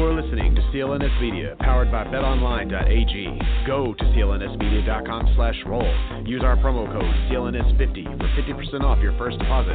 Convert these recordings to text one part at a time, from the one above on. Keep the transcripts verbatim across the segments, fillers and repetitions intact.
You're listening to C L N S Media, powered by bet online dot a g. Go to C L N S media dot com slash roll. Use our promo code C L N S fifty for fifty percent off your first deposit.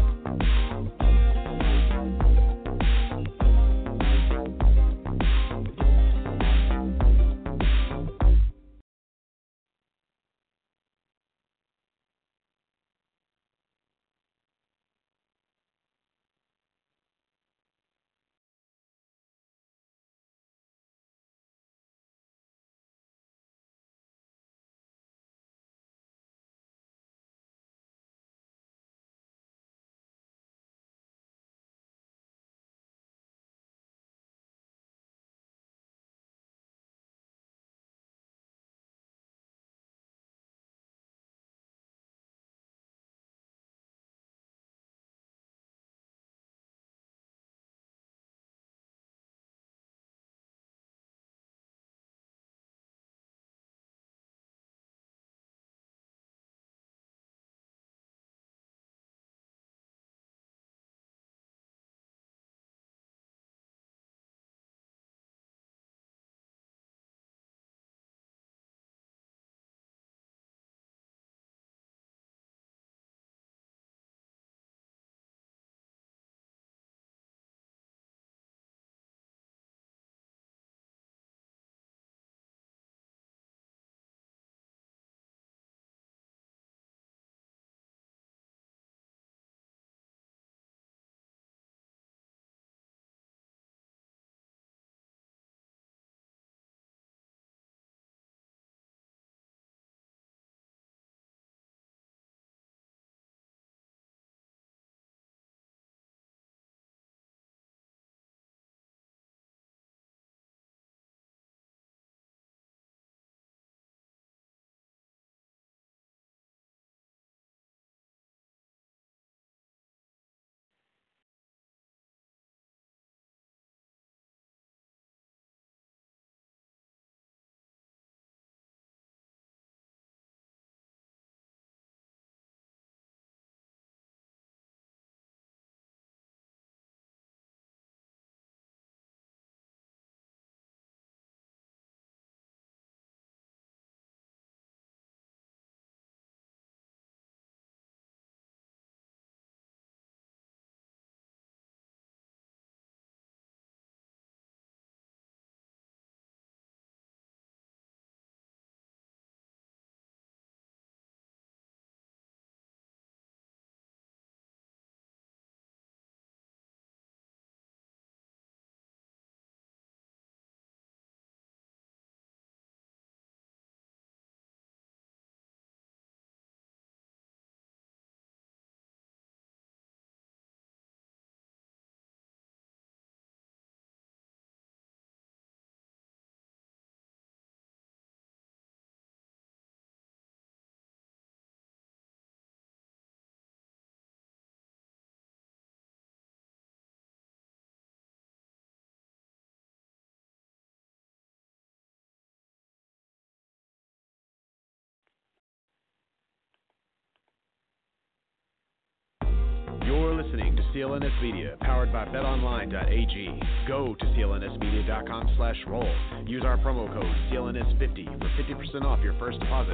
You're listening to C L N S Media, powered by bet online dot a g. Go to C L N S media dot com slash roll. Use our promo code C L N S fifty for fifty percent off your first deposit.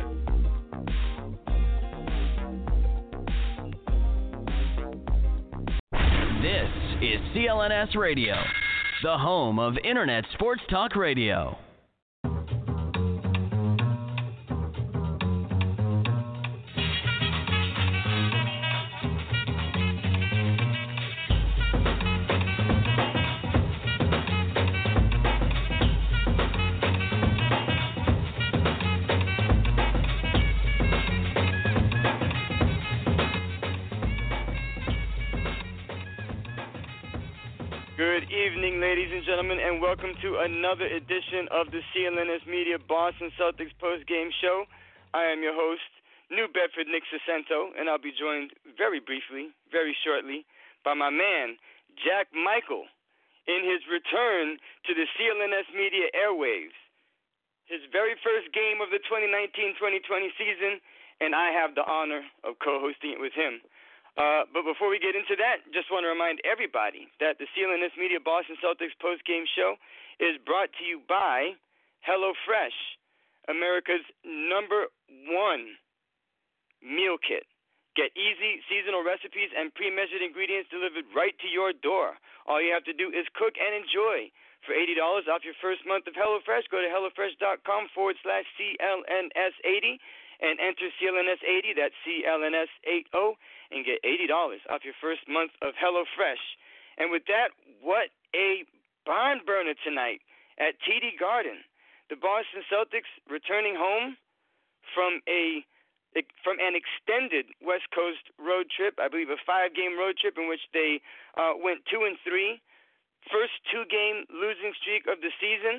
This is C L N S Radio, the home of Internet Sports Talk Radio. Good evening, ladies and gentlemen, and welcome to another edition of the C L N S Media Boston Celtics post-game show. I am your host, New Bedford Nick Sacento, and I'll be joined very briefly, very shortly, by my man, Jack Michael, in his return to the C L N S Media airwaves. His very first game of the twenty nineteen twenty twenty season, and I have the honor of co-hosting it with him. Uh, but before we get into that, just want to remind everybody that the C L N S Media Boston Celtics post-game show is brought to you by HelloFresh, America's number one meal kit. Get easy seasonal recipes and pre-measured ingredients delivered right to your door. All you have to do is cook and enjoy. For eighty dollars off your first month of HelloFresh, go to HelloFresh.com forward slash CLNS80 and enter C L N S eighty, that's C L N S eighty, and get eighty dollars off your first month of HelloFresh. And with that, what a barn burner tonight at T D Garden. The Boston Celtics returning home from a from an extended West Coast road trip, I believe a five-game road trip in which they uh, went two and three. First two-game losing streak of the season,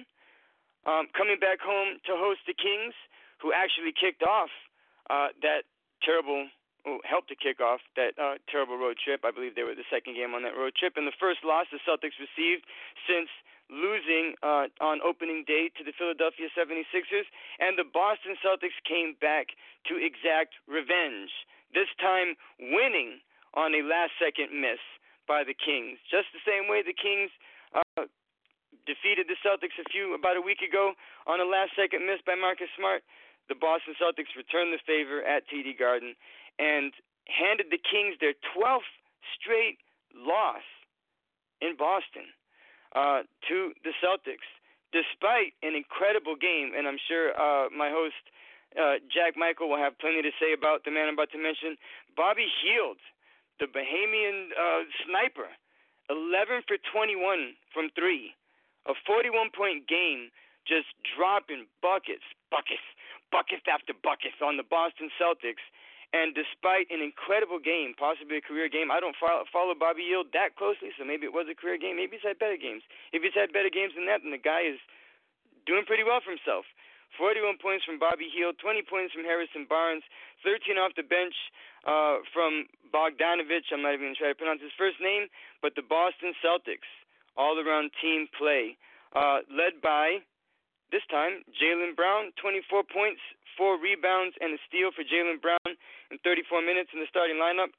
um, coming back home to host the Kings, who actually kicked off uh, that terrible, oh, helped to kick off that uh, terrible road trip. I believe they were the second game on that road trip. And the first loss the Celtics received since losing uh, on opening day to the Philadelphia seventy-sixers. And the Boston Celtics came back to exact revenge, this time winning on a last-second miss by the Kings. Just the same way the Kings uh, defeated the Celtics a few about a week ago on a last-second miss by Marcus Smart, the Boston Celtics returned the favor at T D Garden and handed the Kings their twelfth straight loss in Boston uh, to the Celtics, despite an incredible game. And I'm sure uh, my host, uh, Jack Michael, will have plenty to say about the man I'm about to mention. Bobby Hield, the Bahamian uh, sniper, eleven for twenty-one from three, a forty-one point game, just dropping buckets, buckets, buckets after buckets on the Boston Celtics. And despite an incredible game, possibly a career game, I don't follow, follow Bobby Hield that closely, so maybe it was a career game. Maybe he's had better games. If he's had better games than that, then the guy is doing pretty well for himself. forty-one points from Bobby Hield, twenty points from Harrison Barnes, thirteen off the bench uh, from Bogdanovich. I'm not even going to try to pronounce his first name, but the Boston Celtics, all-around team play, uh, led by, this time, Jaylen Brown, twenty-four points, four rebounds, and a steal for Jaylen Brown in thirty-four minutes in the starting lineup.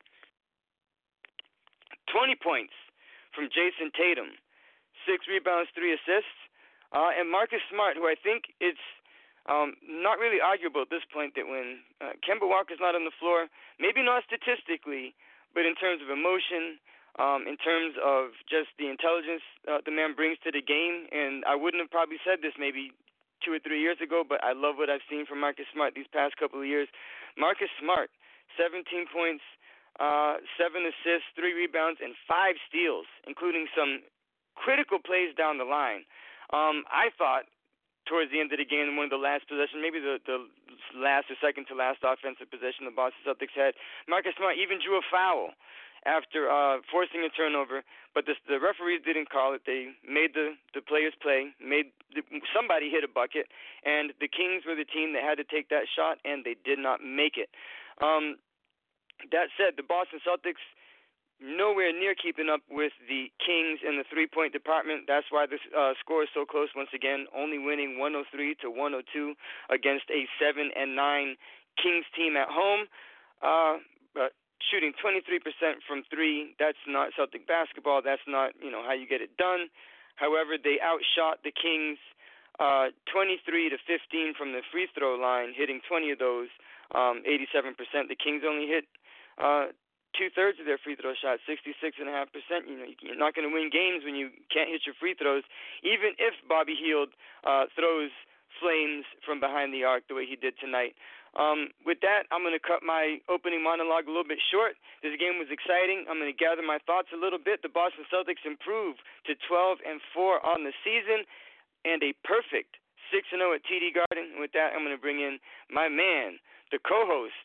twenty points from Jason Tatum, six rebounds, three assists. Uh, and Marcus Smart, who I think it's um, not really arguable at this point that when uh, Kemba Walker's not on the floor, maybe not statistically, but in terms of emotion, um, in terms of just the intelligence uh, the man brings to the game, and I wouldn't have probably said this maybe two or three years ago, but I love what I've seen from Marcus Smart these past couple of years. Marcus Smart, seventeen points, uh, seven assists, three rebounds, and five steals, including some critical plays down the line. Um, I thought towards the end of the game, one of the last possessions, maybe the, the last or second to last offensive possession the Boston Celtics had, Marcus Smart even drew a foul after uh, forcing a turnover, but the, the referees didn't call it. They made the, the players play, made the, somebody hit a bucket, and the Kings were the team that had to take that shot, and they did not make it. Um, that said, the Boston Celtics nowhere near keeping up with the Kings in the three-point department. That's why the uh, score is so close once again, only winning one oh three to one oh two against a seven and nine Kings team at home. Uh, but shooting twenty-three percent from three, that's not Celtic basketball. That's not, you know, how you get it done. However, they outshot the Kings uh, twenty-three to fifteen from the free throw line, hitting twenty of those, um, eighty-seven percent. The Kings only hit uh, two-thirds of their free throw shots, sixty-six point five percent. You know, you're not going to win games when you can't hit your free throws, even if Bobby Hield uh, throws flames from behind the arc the way he did tonight. Um, with that, I'm going to cut my opening monologue a little bit short. This game was exciting. I'm going to gather my thoughts a little bit. The Boston Celtics improved to twelve and four on the season and a perfect six and oh at T D Garden. With that, I'm going to bring in my man, the co-host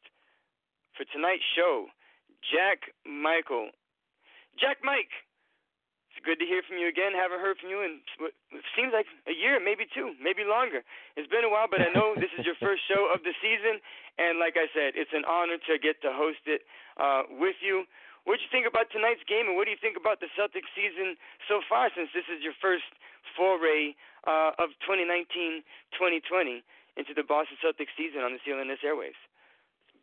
for tonight's show, Jack Michael. Jack Mike, it's good to hear from you again. Haven't heard from you in what seems like a year, maybe two, maybe longer. It's been a while, but I know this is your first show of the season, and like I said, it's an honor to get to host it uh, with you. What did you think about tonight's game, and what do you think about the Celtics season so far, since this is your first foray uh, of twenty nineteen twenty twenty into the Boston Celtics season on the C L N S airwaves?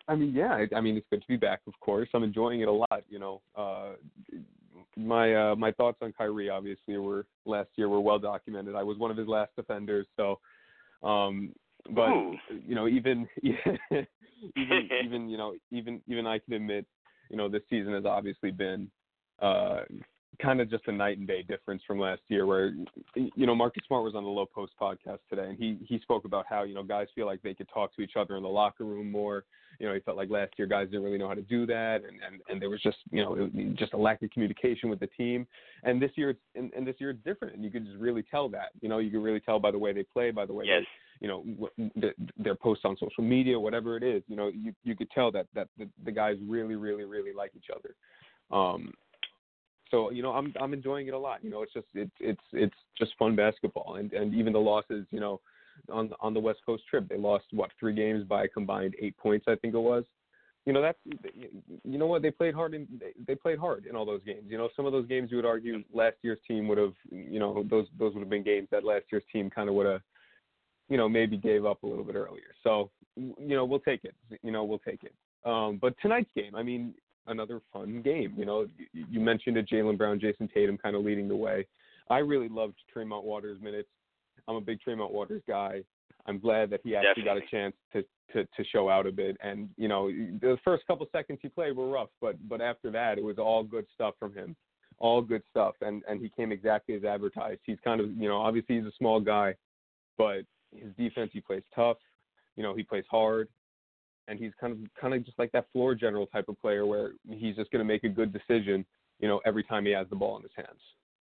I mean, yeah. I, I mean, it's good to be back. Of course, I'm enjoying it a lot. You know, uh, my uh, my thoughts on Kyrie obviously were last year were well documented. I was one of his last defenders, so. Um, but Ooh. you know, even even even you know, even even I can admit, you know, this season has obviously been uh, kind of just a night and day difference from last year. Where you know, Marcus Smart was on the Low Post podcast today, and he he spoke about how you know guys feel like they could talk to each other in the locker room more. You know, he felt like last year guys didn't really know how to do that, and, and, and there was just you know it, just a lack of communication with the team. And this year, it's, and, and this year it's different, and you could just really tell that. You know, you could really tell by the way they play, by the way yes. they, you know, the, their posts on social media, whatever it is. You know, you you could tell that that the, the guys really, really, really like each other. Um, so you know, I'm I'm enjoying it a lot. You know, it's just it's it's it's just fun basketball, and and even the losses, you know. On on the West Coast trip, they lost what three games by a combined eight points, I think it was. You know that's you know what they played hard in they, they played hard in all those games. You know some of those games you would argue last year's team would have you know those those would have been games that last year's team kind of would have you know maybe gave up a little bit earlier. So you know we'll take it. You know we'll take it. Um, but tonight's game, I mean, another fun game. You know you, you mentioned it, Jaylen Brown, Jason Tatum kind of leading the way. I really loved Tremont Waters' minutes. I'm a big Tremont Waters guy. I'm glad that he actually Definitely. got a chance to, to, to show out a bit. And, you know, the first couple seconds he played were rough, but but after that, it was all good stuff from him. All good stuff. And, and he came exactly as advertised. He's kind of, you know, obviously he's a small guy, but his defense, he plays tough. You know, he plays hard. And he's kind of kind of just like that floor general type of player where he's just going to make a good decision, you know, every time he has the ball in his hands.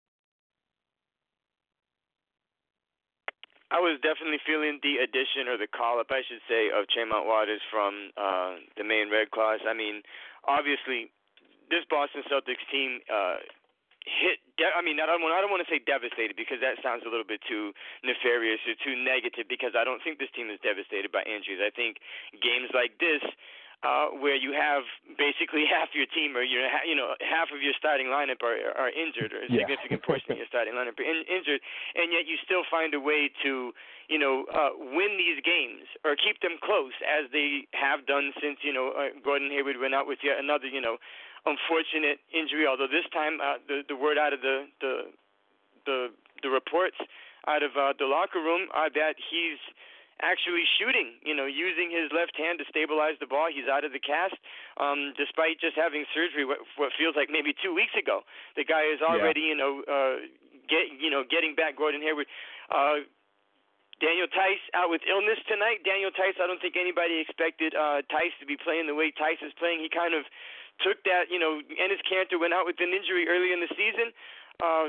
I was definitely feeling the addition, or the call-up, I should say, of Tremont Waters from uh, the Maine Red Claws. I mean, obviously, this Boston Celtics team uh, hit. De- I mean, I don't want. I don't want to say devastated because that sounds a little bit too nefarious or too negative. Because I don't think this team is devastated by injuries. I think games like this, uh, where you have basically half your team, or you you know half of your starting lineup are are injured, or a Yeah. significant portion of your starting lineup are in, injured, and yet you still find a way to you know uh, win these games or keep them close, as they have done since you know uh, Gordon Hayward went out with yet another you know unfortunate injury. Although this time uh, the the word out of the the the, the reports out of uh, the locker room are that he's actually shooting, you know, using his left hand to stabilize the ball. He's out of the cast, um, despite just having surgery. What, what feels like maybe two weeks ago, the guy is already, yeah. you know, uh, get, you know, getting back. Gordon Hayward, uh, Daniel Theis out with illness tonight. Daniel Theis, I don't think anybody expected uh, Theis to be playing the way Theis is playing. He kind of took that, you know, Enes Kanter went out with an injury early in the season. Uh,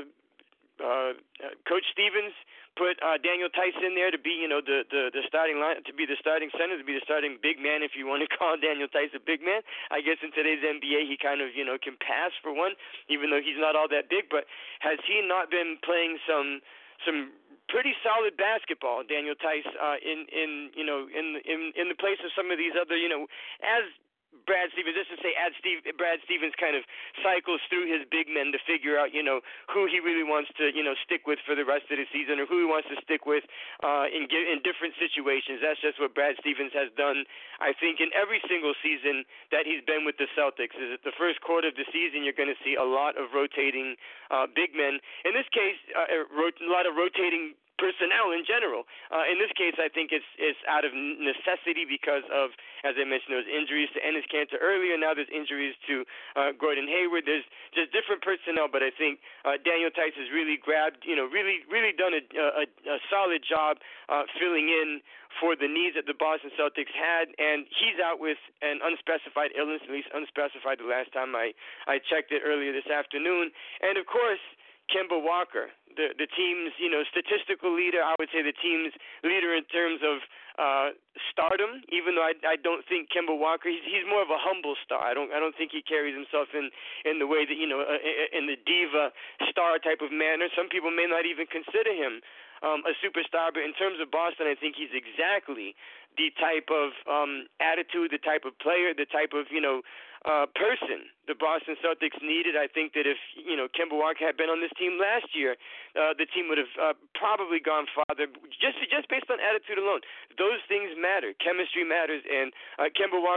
uh, Coach Stevens put uh, Daniel Theis in there to be, you know, the, the, the starting line, to be the starting center, to be the starting big man, if you want to call Daniel Theis a big man. I guess in today's N B A, he kind of, you know, can pass for one, even though he's not all that big. But has he not been playing some some pretty solid basketball, Daniel Theis, uh, in in you know in in in the place of some of these other, you know, as Brad Stevens, just to say, as Steve, Brad Stevens kind of cycles through his big men to figure out, you know, who he really wants to, you know, stick with for the rest of the season, or who he wants to stick with uh, in in different situations. That's just what Brad Stevens has done, I think, in every single season that he's been with the Celtics. Is that the first quarter of the season, you're going to see a lot of rotating uh, big men. In this case, uh, a, ro- a lot of rotating personnel in general. Uh, in this case, I think it's it's out of necessity because of, as I mentioned, those injuries to Enes Kanter earlier. Now there's injuries to uh, Gordon Hayward. There's just different personnel, but I think uh, Daniel Theis has really grabbed, you know, really really done a, a, a solid job uh, filling in for the needs that the Boston Celtics had, and he's out with an unspecified illness, at least unspecified the last time I, I checked it earlier this afternoon. And, of course, Kemba Walker, the the team's, you know, statistical leader. I would say the team's leader in terms of uh, stardom. Even though I, I don't think Kemba Walker, he's he's more of a humble star. I don't I don't think he carries himself in, in the way that, you know, uh, in the diva star type of manner. Some people may not even consider him um, a superstar. But in terms of Boston, I think he's exactly the type of um, attitude, the type of player, the type of, you know, Uh, person the Boston Celtics needed. I think that if, you know, Kemba Walker had been on this team last year, uh, the team would have uh, probably gone farther, just just based on attitude alone. Those things matter. Chemistry matters, and uh, Kemba Walker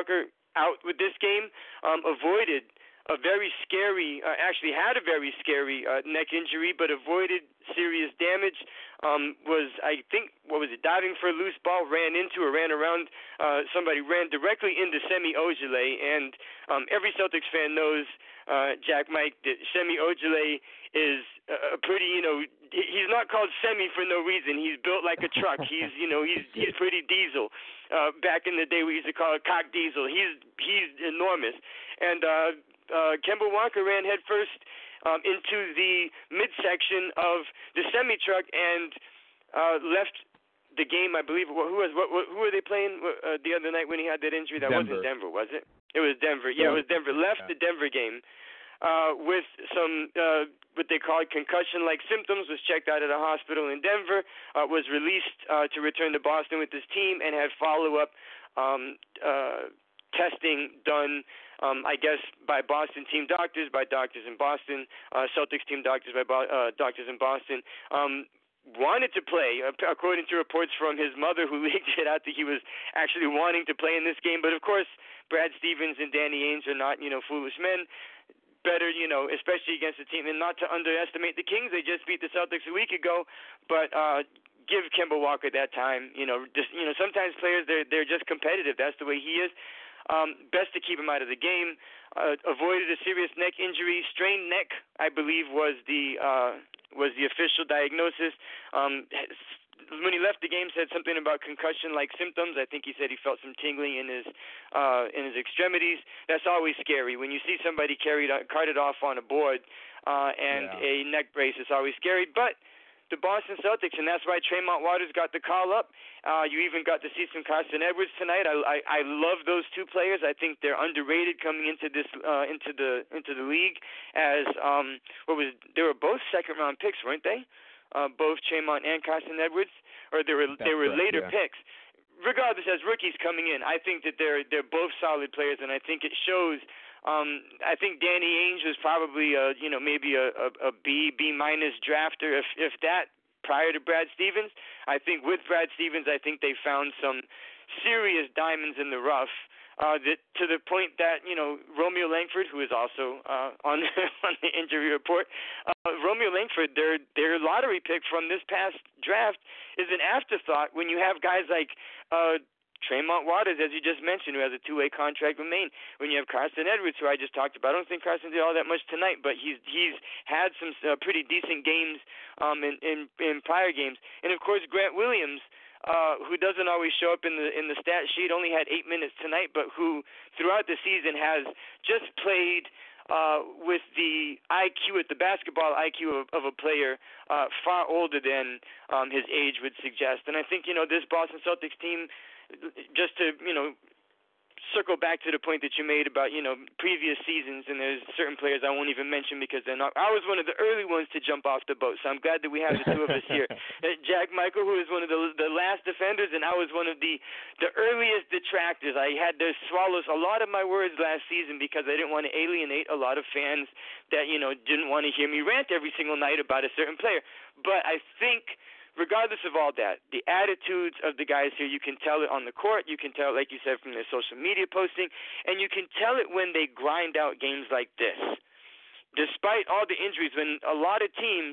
out with this game, um, avoided a very scary, uh, actually had a very scary uh, neck injury, but avoided serious damage. Um, was, I think, what was it, diving for a loose ball, ran into or ran around uh, somebody, ran directly into Semi Ojeleye, and um, every Celtics fan knows, uh, Jack Mike, that Semi Ojeleye is a pretty, you know, he's not called Semi for no reason. He's built like a truck. He's, you know, he's he's pretty diesel. Uh, back in the day, we used to call it cock diesel. He's he's enormous, and uh, uh, Kemba Walker ran headfirst um, into the midsection of the semi truck and uh, left the game. I believe who was what, what who were they playing uh, the other night when he had that injury? That Denver. wasn't Denver, was it? It was Denver. Yeah, it was Denver. Left yeah. the Denver game uh, with some uh, what they called concussion-like symptoms. Was checked out at a hospital in Denver. Uh, was released uh, to return to Boston with his team and had follow-up um, uh, testing done. Um, I guess by Boston team doctors, by doctors in Boston, uh, Celtics team doctors by bo- uh, doctors in Boston. Um, wanted to play, uh, according to reports from his mother, who leaked it out that he was actually wanting to play in this game. But of course, Brad Stevens and Danny Ainge are not, you know, foolish men. Better, you know, especially against a team, and not to underestimate the Kings. They just beat the Celtics a week ago, but uh, give Kemba Walker that time. You know, just you know, sometimes players they're they're just competitive. That's the way he is. Um, best to keep him out of the game. Uh, avoided a serious neck injury, strained neck, I believe, was the uh, was the official diagnosis. Um, when he left the game, said something about concussion-like symptoms. I think he said he felt some tingling in his uh, in his extremities. That's always scary when you see somebody carried carted off on a board uh, and yeah. a neck brace. It's always scary, but the Boston Celtics, and that's why Tremont Waters got the call up. Uh, you even got to see some Carson Edwards tonight. I, I I love those two players. I think they're underrated coming into this uh, into the into the league. As um, what was they were both second round picks, weren't they? Uh, both Tremont and Carson Edwards, or they were that's they were correct, later yeah. picks. Regardless, as rookies coming in, I think that they're they're both solid players, and I think it shows. Um, I think Danny Ainge was probably a, you know, maybe a, a, a B, B minus drafter, if if that, prior to Brad Stevens. I think with Brad Stevens, I think they found some serious diamonds in the rough. Uh, that to the point that you know Romeo Langford, who is also uh, on on the injury report, uh, Romeo Langford, their their lottery pick from this past draft, is an afterthought when you have guys like. Uh, Tremont Waters, as you just mentioned, who has a two-way contract with Maine. When you have Carson Edwards, who I just talked about, I don't think Carson did all that much tonight, but he's he's had some uh, pretty decent games um, in, in in prior games. And of course, Grant Williams, uh, who doesn't always show up in the in the stat sheet, only had eight minutes tonight, but who throughout the season has just played uh, with the I Q, at the basketball I Q of, of a player uh, far older than um, his age would suggest. And I think you know this Boston Celtics team. Just to, you know, circle back to the point that you made about, you know, previous seasons, and there's certain players I won't even mention because they're not. I was one of the early ones to jump off the boat, so I'm glad that we have the two of us here. Jack Michael, who is one of the the last defenders, and I was one of the, the earliest detractors. I had to swallow a lot of my words last season because I didn't want to alienate a lot of fans that, you know, didn't want to hear me rant every single night about a certain player. But I think... regardless of all that, the attitudes of the guys here, you can tell it on the court, you can tell it, like you said, from their social media posting, and you can tell it when they grind out games like this. Despite all the injuries, when a lot of teams,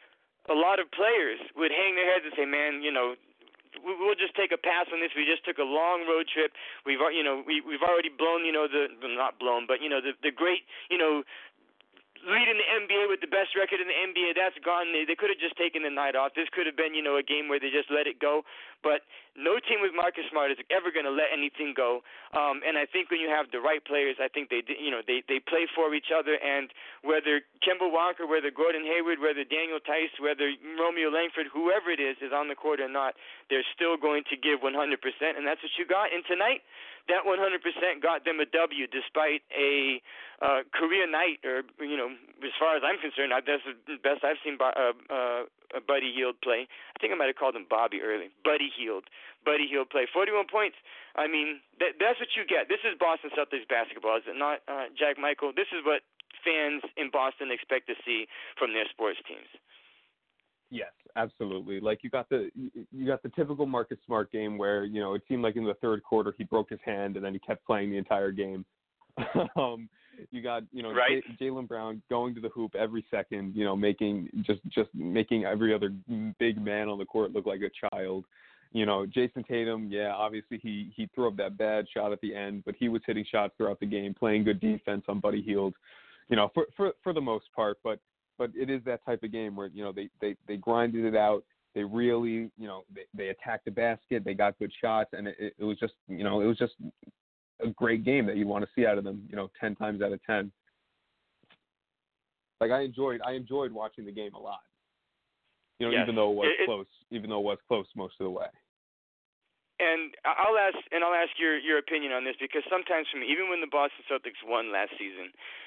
a lot of players would hang their heads and say, man, you know, we'll just take a pass on this. We just took a long road trip. We've, you know, we, we've already blown, you know, the, well, not blown, but, you know, the, the great, you know, leading the N B A with the best record in the N B A, that's gone. They, they could have just taken the night off. This could have been, you know, a game where they just let it go. But no team with Marcus Smart is ever going to let anything go. Um, and I think when you have the right players, I think they, you know, they, they play for each other. And whether Kemba Walker, whether Gordon Hayward, whether Daniel Tice, whether Romeo Langford, whoever it is, is on the court or not, they're still going to give one hundred percent. And that's what you got. And tonight, that one hundred percent got them a W despite a uh, career night, or, you know, as far as I'm concerned, that's the best I've seen uh, uh, Buddy Hield play. I think I might have called him Bobby early. Buddy Hield. Buddy Hield play. forty-one points. I mean, that, that's what you get. This is Boston Celtics basketball, is it not, uh, Jack Michael? This is what fans in Boston expect to see from their sports teams. Yes, absolutely. Like you got the you got the typical Marcus Smart game where you know it seemed like in the third quarter he broke his hand and then he kept playing the entire game. um, you got you know right. J- Jaylen Brown going to the hoop every second, you know making just just making every other big man on the court look like a child. You know Jason Tatum, yeah, obviously he he threw up that bad shot at the end, but he was hitting shots throughout the game, playing good defense on Buddy Hield. You know for for for the most part, but. But it is that type of game where, you know, they, they, they grinded it out. They really, you know, they, they attacked the basket. They got good shots. And it, it was just, you know, it was just a great game that you want to see out of them, you know, ten times out of ten. Like, I enjoyed I enjoyed watching the game a lot. You know, yes. even though it was it, close, even though it was close most of the way. And I'll ask, and I'll ask your, your opinion on this, because sometimes for me, even when the Boston Celtics won last season,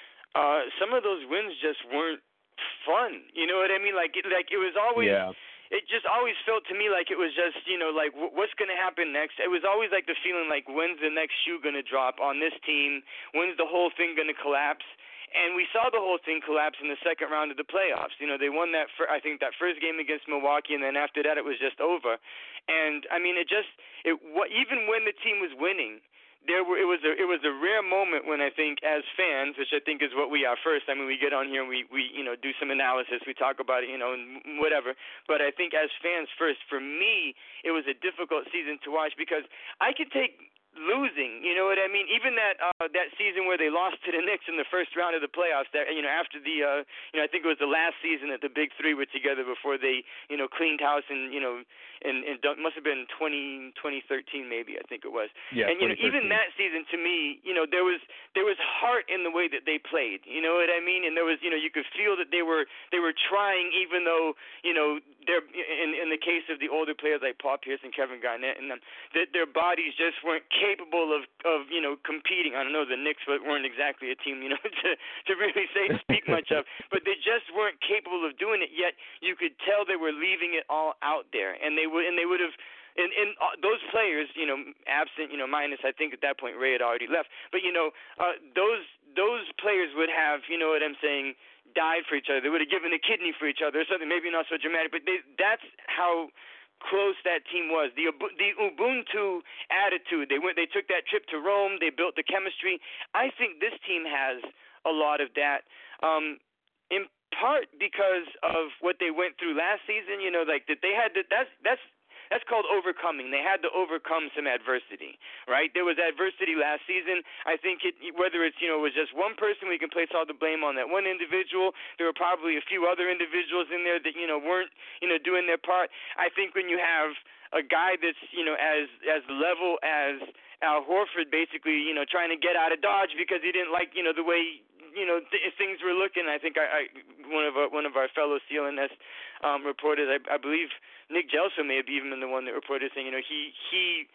uh, some of those wins just weren't fun, you know what I mean? Like, it, like it was always, yeah. it just always felt to me like it was just, you know, like w- what's going to happen next? It was always like the feeling like, when's the next shoe going to drop on this team? When's the whole thing going to collapse? And we saw the whole thing collapse in the second round of the playoffs. You know, they won that, fir- I think, that first game against Milwaukee, and then after that it was just over. And I mean, it just, it what even when the team was winning. There were it was a it was a rare moment when I think as fans, which I think is what we are first. I mean, we get on here and we, we you know do some analysis, we talk about it, you know, and whatever. But I think as fans first, for me, it was a difficult season to watch because I could take losing, you know what I mean? Even that uh, that season where they lost to the Knicks in the first round of the playoffs. That you know after the uh, you know I think it was the last season that the Big Three were together before they you know cleaned house and you know and and must have been twenty, twenty thirteen maybe I think it was. Yeah, and you know even that season to me you know there was there was heart in the way that they played. You know what I mean? And there was you know you could feel that they were they were trying even though you know they're in in the case of the older players like Paul Pierce and Kevin Garnett and them that their bodies just weren't capable of, of you know competing. I don't know, the Knicks weren't exactly a team you know to to really say speak much of, but they just weren't capable of doing it. Yet you could tell they were leaving it all out there, and they would and they would have. And, and uh, those players, you know, absent, you know, minus I think at that point Ray had already left, but you know, uh, those those players would have, you know what I'm saying, died for each other. They would have given a kidney for each other or something. Maybe not so dramatic, but they, that's how close that team was. The the Ubuntu attitude. They went. They took that trip to Rome. They built the chemistry. I think this team has a lot of that. Um, in part because of what they went through last season. You know, like that they had to, that's that's. That's called overcoming. They had to overcome some adversity, right? There was adversity last season. I think it, whether it's, you know, it was just one person, we can place all the blame on that one individual. There were probably a few other individuals in there that, you know, weren't, you know, doing their part. I think when you have a guy that's, you know, as as level as Al Horford basically, you know, trying to get out of Dodge because he didn't like, you know, the way, you know, th- things were looking. I think I, I one of our, one of our fellow C L N S um, reporters, I, I believe Nick Gelso may have even been the one that reported saying, you know, he he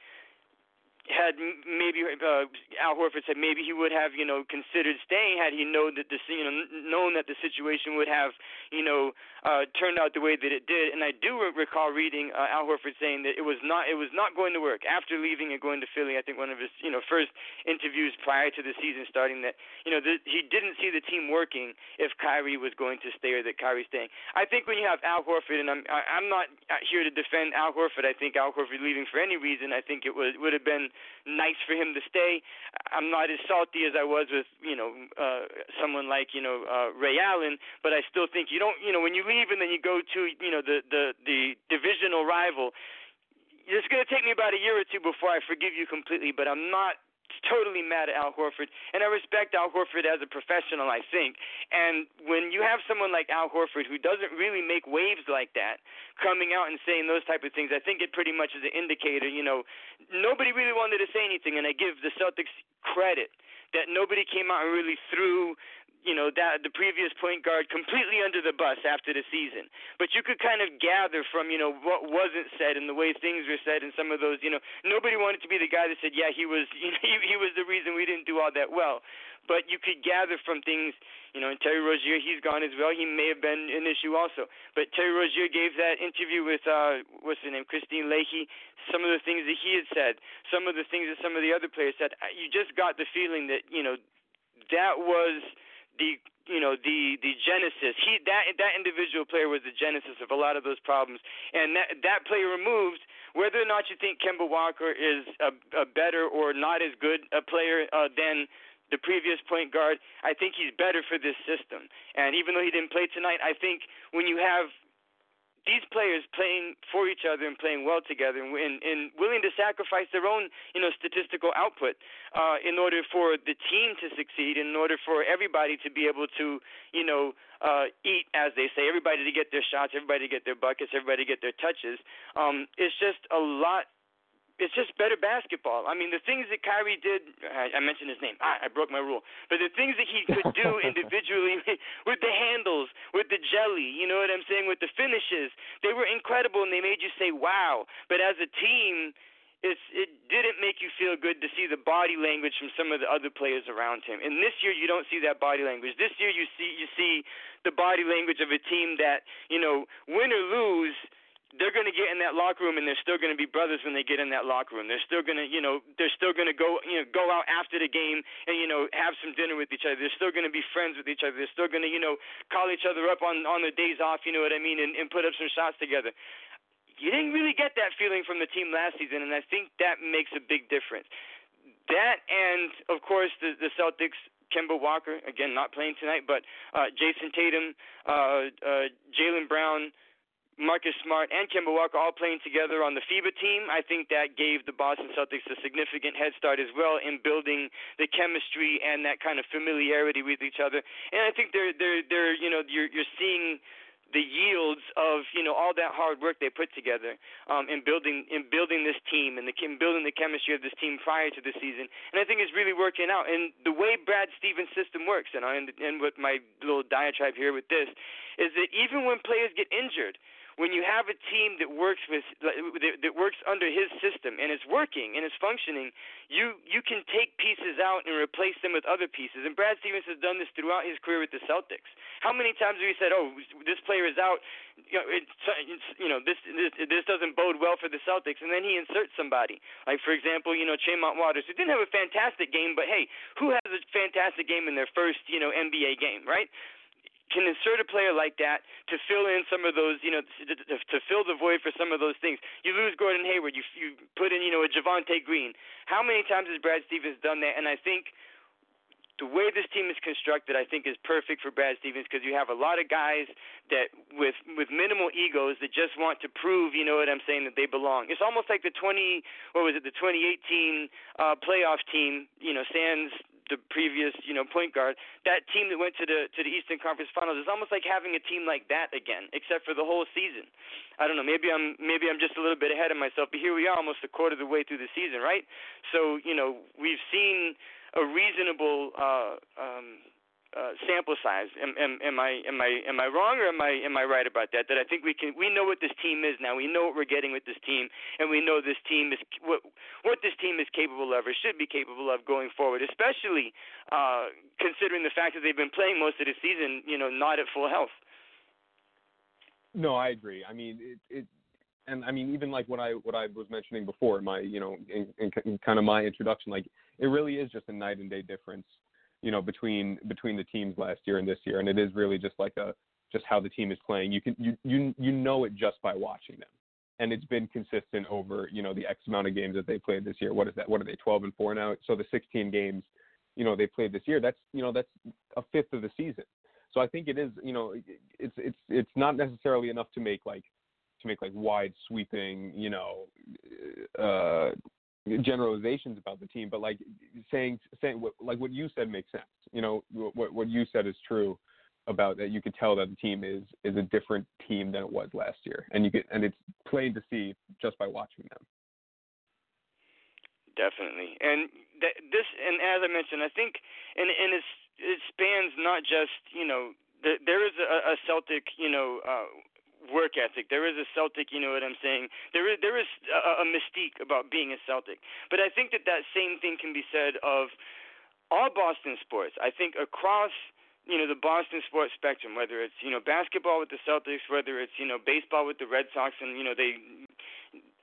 had maybe uh, Al Horford said maybe he would have, you know, considered staying had he known that the you know known that the situation would have, you know, uh, turned out the way that it did. And I do recall reading uh, Al Horford saying that it was not it was not going to work after leaving and going to Philly. I think one of his you know first interviews prior to the season starting that you know the, he didn't see the team working if Kyrie was going to stay or that Kyrie staying. I think when you have Al Horford, and I'm I, I'm not here to defend Al Horford. I think Al Horford leaving for any reason, I think it was would have been nice for him to stay. I'm not as salty as I was with, you know, uh, someone like, you know, uh, Ray Allen, but I still think you don't, you know, when you leave and then you go to, you know, the, the, the divisional rival, it's going to take me about a year or two before I forgive you completely, but I'm not totally mad at Al Horford, and I respect Al Horford as a professional, I think. And when you have someone like Al Horford who doesn't really make waves like that, coming out and saying those type of things, I think it pretty much is an indicator, you know, nobody really wanted to say anything, and I give the Celtics credit that nobody came out and really threw you know, that the previous point guard completely under the bus after the season. But you could kind of gather from, you know, what wasn't said and the way things were said and some of those, you know, nobody wanted to be the guy that said, yeah, he was, you know, he, he was the reason we didn't do all that well. But you could gather from things, you know, and Terry Rozier, he's gone as well. He may have been an issue also. But Terry Rozier gave that interview with, uh, what's her name, Christine Leahy, some of the things that he had said, some of the things that some of the other players said. You just got the feeling that, you know, that was the you know the the genesis. He that that individual player was the genesis of a lot of those problems, and that that player removed. Whether or not you think Kemba Walker is a, a better or not as good a player uh, than the previous point guard, I think he's better for this system. And even though he didn't play tonight, I think when you have these players playing for each other and playing well together and, and, and willing to sacrifice their own, you know, statistical output uh, in order for the team to succeed, in order for everybody to be able to, you know, uh, eat, as they say, everybody to get their shots, everybody to get their buckets, everybody to get their touches. Um, it's just a lot. It's just better basketball. I mean, the things that Kyrie did, I, I mentioned his name. Ah, I broke my rule. But the things that he could do individually with the handles, with the jelly, you know what I'm saying, with the finishes, they were incredible, and they made you say, wow. But as a team, it's, it didn't make you feel good to see the body language from some of the other players around him. And this year, you don't see that body language. This year, you see you see the body language of a team that, you know, win or lose, they're going to get in that locker room, and they're still going to be brothers when they get in that locker room. They're still going to, you know, they're still going to go, you know, go out after the game and, you know, have some dinner with each other. They're still going to be friends with each other. They're still going to, you know, call each other up on on their days off, you know what I mean, and, and put up some shots together. You didn't really get that feeling from the team last season, and I think that makes a big difference. That and, of course, the, the Celtics, Kemba Walker, again, not playing tonight, but uh, Jason Tatum, uh, uh, Jaylen Brown, Marcus Smart, and Kemba Walker all playing together on the FIBA team. I think that gave the Boston Celtics a significant head start as well in building the chemistry and that kind of familiarity with each other. And I think they're they're they're you know you're you're seeing the yields of, you know, all that hard work they put together um, in building in building this team and the in building the chemistry of this team prior to the season. And I think it's really working out. And the way Brad Stevens' system works, and I and with my little diatribe here with this, is that even when players get injured, when you have a team that works with that works under his system and it's working and it's functioning, you you can take pieces out and replace them with other pieces. And Brad Stevens has done this throughout his career with the Celtics. How many times have we said, "Oh, this player is out, you know, it's, it's, you know, this, this this doesn't bode well for the Celtics," and then he inserts somebody. Like, for example, you know, Tremont Waters, who didn't have a fantastic game, but hey, who has a fantastic game in their first, you know, N B A game, right? Can insert a player like that to fill in some of those, you know, to, to, to fill the void for some of those things. You lose Gordon Hayward, you you put in, you know, a Javonte Green. How many times has Brad Stevens done that? And I think the way this team is constructed, I think, is perfect for Brad Stevens because you have a lot of guys that with with minimal egos that just want to prove, you know what I'm saying, that they belong. It's almost like the twenty, what was it, the twenty eighteen uh, playoff team, you know, sans the previous, you know, point guard, that team that went to the to the Eastern Conference Finals. It's almost like having a team like that again, except for the whole season. I don't know, maybe I'm maybe I'm just a little bit ahead of myself, but here we are almost a quarter of the way through the season, right? So, you know, we've seen a reasonable uh, um, uh, sample size. Am, am, am I am I am I wrong or am I am I right about that? That I think we can we know what this team is now. We know what we're getting with this team, and we know this team is what what this team is capable of or should be capable of going forward. Especially uh, considering the fact that they've been playing most of the season, you know, not at full health. No, I agree. I mean, it, it and I mean, even like what I what I was mentioning before, my you know, in, in, in kind of my introduction, like it really is just a night and day difference, you know, between between the teams last year and this year, and it is really just like a just how the team is playing. You can you you you know it just by watching them, and it's been consistent over, you know, the X amount of games that they played this year. What is that? What are they? twelve and four now. So the sixteen games, you know, they played this year. That's you know that's a fifth of the season. So I think it is, you know, it's it's it's not necessarily enough to make like to make like wide sweeping, you know, uh, generalizations about the team, but like saying saying what, like what you said makes sense. You know, what what you said is true about that. You could tell that the team is is a different team than it was last year, and you get and it's plain to see just by watching them. Definitely, and that, this, and as I mentioned, I think, and and it's, it spans not just, you know, the, there is a, a Celtic, you know, uh, work ethic. There is a Celtic, you know what I'm saying. There is there is a, a mystique about being a Celtic, but I think that that same thing can be said of all Boston sports. I think across, you know, the Boston sports spectrum, whether it's, you know, basketball with the Celtics, whether it's, you know, baseball with the Red Sox, and, you know, they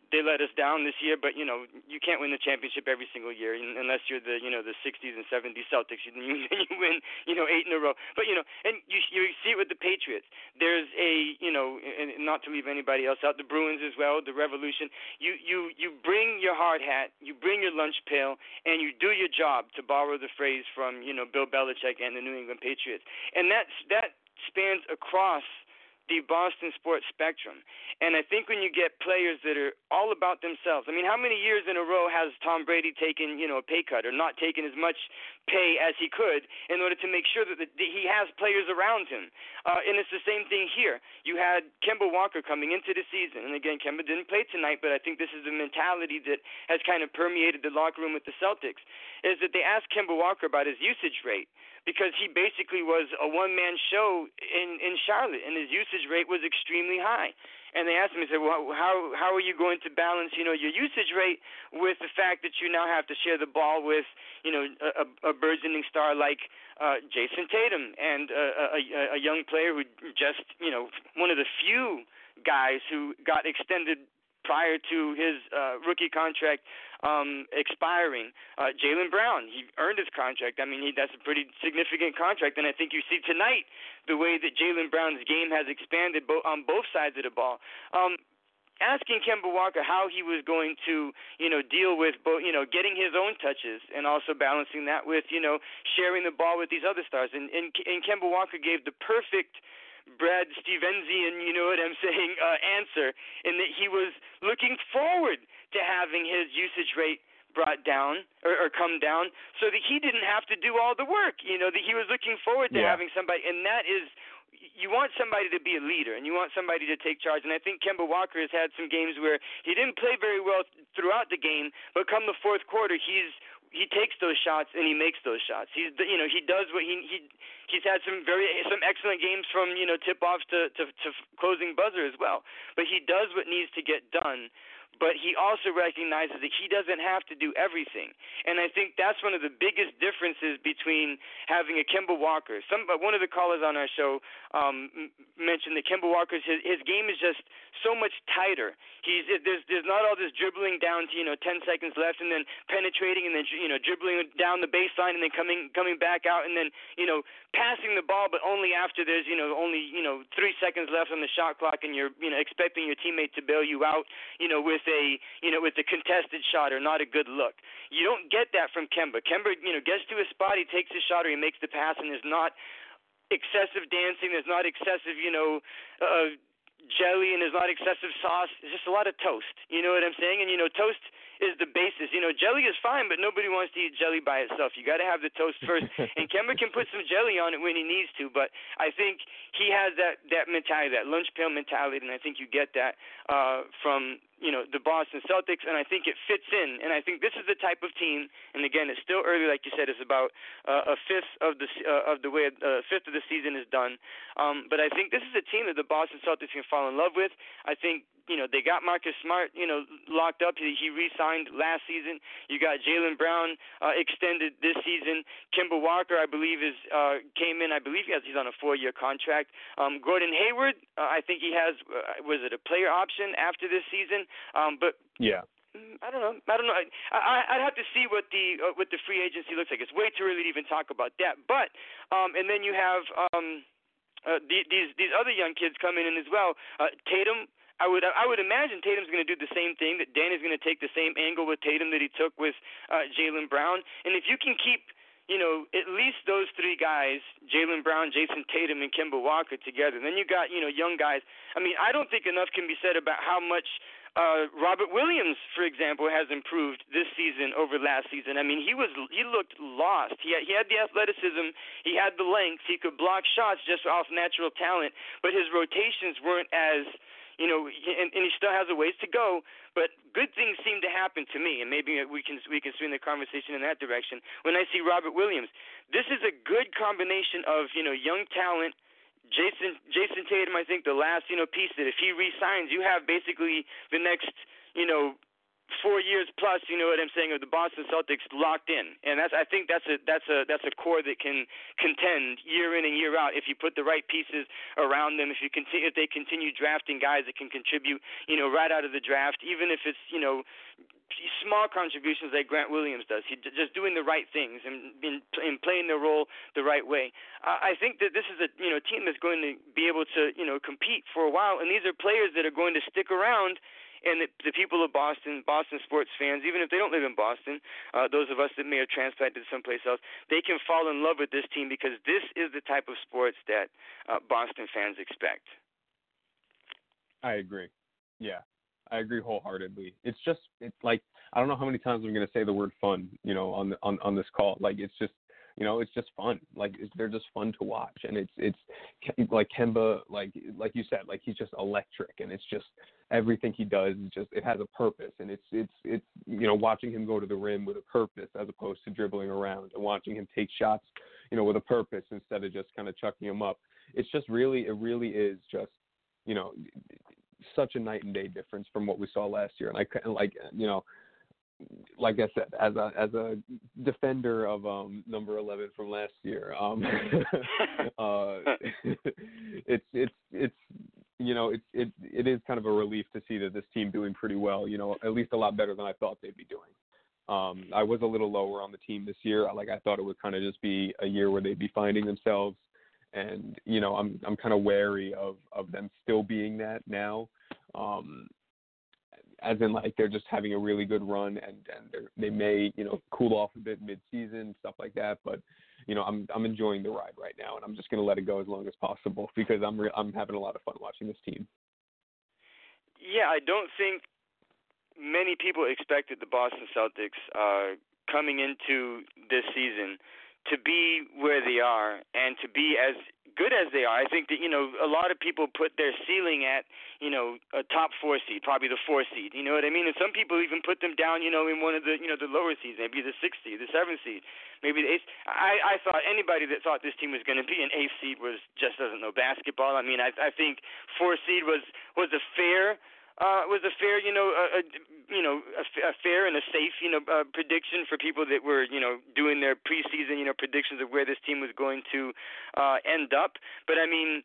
they let us down this year, but you know you can't win the championship every single year unless you're the you know the sixties and seventies Celtics. You, you, you win you know eight in a row, but you know and you you see it with the Patriots. There's a you know and not to leave anybody else out, the Bruins as well, the Revolution. You you you bring your hard hat, you bring your lunch pail, and you do your job, to borrow the phrase from you know Bill Belichick and the New England Patriots, and that's that spans across the Boston sports spectrum. And I think when you get players that are all about themselves, I mean, how many years in a row has Tom Brady taken, you know, a pay cut or not taken as much pay as he could in order to make sure that, the, that he has players around him? Uh, and it's the same thing here. You had Kemba Walker coming into the season, and again, Kemba didn't play tonight, but I think this is the mentality that has kind of permeated the locker room with the Celtics, is that they asked Kemba Walker about his usage rate, because he basically was a one-man show in, in Charlotte, and his usage rate was extremely high. And they asked him, he said, well, how how are you going to balance, you know, your usage rate with the fact that you now have to share the ball with, you know, a, a burgeoning star like uh, Jason Tatum and uh, a, a young player who just, you know, one of the few guys who got extended prior to his uh, rookie contract um, expiring. Uh, Jaylen Brown, he earned his contract. I mean, he, that's a pretty significant contract, and I think you see tonight the way that Jaylen Brown's game has expanded bo- on both sides of the ball. Um, asking Kemba Walker how he was going to, you know, deal with both, you know, getting his own touches and also balancing that with, you know, sharing the ball with these other stars. And, and, and Kemba Walker gave the perfect Brad Stevensian, you know what I'm saying, uh, answer, in that he was looking forward to having his usage rate brought down or, or come down so that he didn't have to do all the work, you know, that he was looking forward to yeah. having somebody, and that is, you want somebody to be a leader, and you want somebody to take charge, and I think Kemba Walker has had some games where he didn't play very well throughout the game, but come the fourth quarter, he's he takes those shots and he makes those shots. He's you know he does what he he he's had some very some excellent games from you know tip offs to, to to closing buzzer as well. But he does what needs to get done. But he also recognizes that he doesn't have to do everything, and I think that's one of the biggest differences between having a Kemba Walker. Some one of the callers on our show um, mentioned that Kemba Walker's his, his game is just so much tighter. He's there's there's not all this dribbling down to you know ten seconds left and then penetrating and then you know dribbling down the baseline and then coming coming back out and then you know passing the ball, but only after there's you know only you know three seconds left on the shot clock and you're you know expecting your teammate to bail you out you know with a you know with a contested shot or not a good look. You don't get that from Kemba. Kemba you know gets to his spot, he takes his shot or he makes the pass, and there's not excessive dancing, there's not excessive you know uh, jelly, and there's not excessive sauce. It's just a lot of toast. You know what I'm saying? And you know toast is the basis. You know, jelly is fine, but nobody wants to eat jelly by itself. You got to have the toast first. And Kemba can put some jelly on it when he needs to, but I think he has that that mentality, that lunch pail mentality, and I think you get that uh, from you know the Boston Celtics, and I think it fits in. And I think this is the type of team. And again, it's still early, like you said. It's about uh, a fifth of the uh, of the way a uh, fifth of the season is done. Um, but I think this is a team that the Boston Celtics can fall in love with. I think. You know, they got Marcus Smart, you know, locked up. He, he re-signed last season. You got Jaylen Brown uh, extended this season. Kemba Walker, I believe, is uh, came in. I believe he has, he's on a four-year contract. Um, Gordon Hayward, uh, I think he has, uh, was it a player option after this season? Um, but yeah. I don't know. I don't know. I, I, I'd have to see what the uh, what the free agency looks like. It's way too early to even talk about that. But um, and then you have um, uh, the, these these other young kids coming in as well. Uh, Tatum. I would I would imagine Tatum's going to do the same thing, that Danny's going to take the same angle with Tatum that he took with uh, Jaylen Brown. And if you can keep, you know, at least those three guys, Jaylen Brown, Jason Tatum, and Kemba Walker together, then you got, you know, young guys. I mean, I don't think enough can be said about how much uh, Robert Williams, for example, has improved this season over last season. I mean, he was he looked lost. He had, he had the athleticism, he had the length, he could block shots just off natural talent, but his rotations weren't as You know, and, and he still has a ways to go, but good things seem to happen to me, and maybe we can we can swing the conversation in that direction. When I see Robert Williams, this is a good combination of you know young talent. Jason Jason Tatum, I think the last you know piece that if he re-signs, you have basically the next you know four years plus, you know what I'm saying, of the Boston Celtics locked in, and that's I think that's a that's a that's a core that can contend year in and year out if you put the right pieces around them. If you continue, if they continue drafting guys that can contribute, you know, right out of the draft, even if it's, you know, small contributions like Grant Williams does. He just doing the right things and in, in playing their role the right way. I think that this is a you know team that's going to be able to you know compete for a while, and these are players that are going to stick around. And the, the people of Boston, Boston sports fans, even if they don't live in Boston, uh, those of us that may have transplanted someplace else, they can fall in love with this team because this is the type of sports that uh, Boston fans expect. I agree. Yeah, I agree wholeheartedly. It's just, it's like, I don't know how many times I'm going to say the word fun, you know, on the, on on this call. Like, it's just, you know, it's just fun. Like, it's, they're just fun to watch, and it's it's like Kemba, like like you said, like he's just electric, and it's just everything he does is just it has a purpose, and it's it's it's you know watching him go to the rim with a purpose as opposed to dribbling around, and watching him take shots, you know, with a purpose instead of just kind of chucking them up. It's just really, it really is just, you know, such a night and day difference from what we saw last year, and I like you know. Like I said, as a as a defender of um, number eleven from last year, um, uh, it's it's it's you know it's it it is kind of a relief to see that this team doing pretty well. You know, at least a lot better than I thought they'd be doing. Um, I was a little lower on the team this year. Like I thought it would kind of just be a year where they'd be finding themselves, and you know I'm I'm kind of wary of of them still being that now. Um, as in, like, they're just having a really good run, and, and they may, you know, cool off a bit mid-season, stuff like that. But, you know, I'm I'm enjoying the ride right now, and I'm just going to let it go as long as possible because I'm re- I'm having a lot of fun watching this team. Yeah, I don't think many people expected the Boston Celtics uh, coming into this season to be where they are and to be as good as they are. I think that, you know, a lot of people put their ceiling at, you know, a top four seed, probably the four seed, you know what I mean? And some people even put them down, you know, in one of the, you know, the lower seeds, maybe the sixth seed, the seventh seed, maybe the eighth. I, I thought anybody that thought this team was going to be an eighth seed was just doesn't know basketball. I mean, I, I think four seed was, was a fair Uh, was a fair, you know, a, a you know, a, a fair and a safe, you know, uh, prediction for people that were, you know, doing their preseason, you know, predictions of where this team was going to uh, end up. But I mean,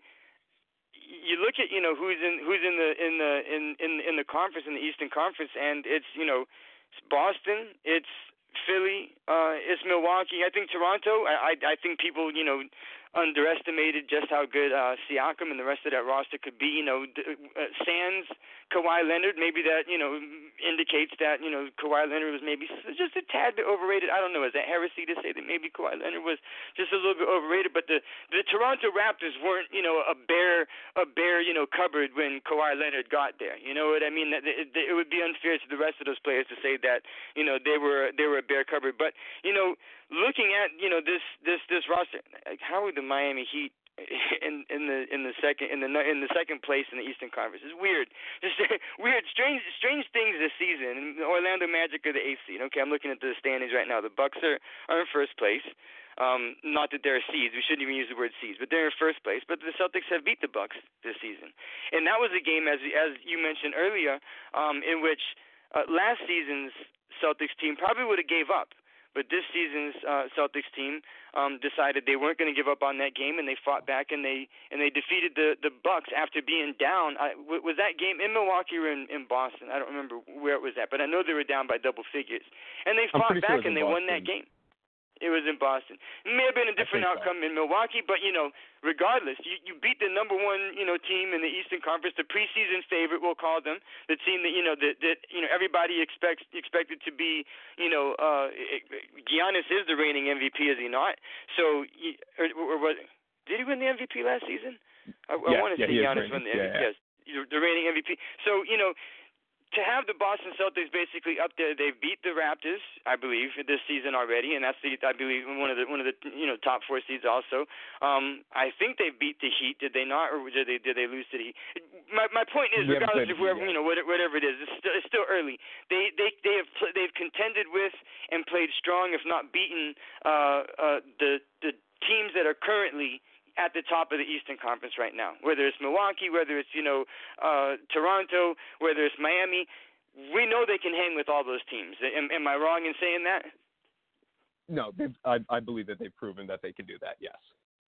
you look at, you know, who's in who's in the in the in in in the conference, in the Eastern Conference, and it's, you know, it's Boston, it's Philly, uh, it's Milwaukee. I think Toronto. I, I I think people, you know, underestimated just how good uh, Siakam and the rest of that roster could be. You know, uh, sans Kawhi Leonard, maybe that, you know, indicates that, you know, Kawhi Leonard was maybe just a tad bit overrated. I don't know. Is that heresy to say that maybe Kawhi Leonard was just a little bit overrated? But the the Toronto Raptors weren't, you know, a bare a bare you know cupboard when Kawhi Leonard got there. You know what I mean? That it, it would be unfair to the rest of those players to say that, you know, they were they were a bare cupboard. But, you know, looking at, you know, this this this roster, like, how would the Miami Heat in in the in the second in the in the second place in the Eastern Conference? It's weird, just weird, strange strange things this season. And the Orlando Magic are the eighth seed. Okay, I'm looking at the standings right now. The Bucks are, are in first place. Um, not that they're seeds. We shouldn't even use the word seeds, but they're in first place. But the Celtics have beat the Bucks this season, and that was a game, as as you mentioned earlier, um, in which uh, last season's Celtics team probably would have gave up. But this season's uh, Celtics team um, decided they weren't going to give up on that game, and they fought back, and they and they defeated the, the Bucks after being down. I, w- was that game in Milwaukee or in, in Boston? I don't remember where it was at, but I know they were down by double figures, and they fought back, sure and they Boston. won that game. It was in Boston. It may have been a different outcome so. in Milwaukee, but, you know, regardless, you, you beat the number one, you know, team in the Eastern Conference, the preseason favorite, we'll call them, the team that, you know, that, that you know, everybody expects expected to be, you know, uh, Giannis is the reigning M V P, is he not? So, or, or was did he win the M V P last season? I, yeah, I want to yeah, say Giannis won the yeah, M V P. Yeah. Yes, the reigning M V P. So, you know, to have the Boston Celtics basically up there, they've beat the Raptors, I believe, this season already, and that's the, I believe, one of the one of the you know top four seeds also. Um, I think they beat the Heat, did they not, or did they did they lose to the Heat? My my point is, we regardless of whoever Heat, you know whatever, whatever it is, it's still, it's still early. They they they have they've contended with and played strong, if not beaten, uh, uh, the the teams that are currently at the top of the Eastern Conference right now, whether it's Milwaukee, whether it's, you know, uh, Toronto, whether it's Miami. We know they can hang with all all those teams. Am, am I wrong in saying that? No, I, I believe that they've proven that they can do that, yes.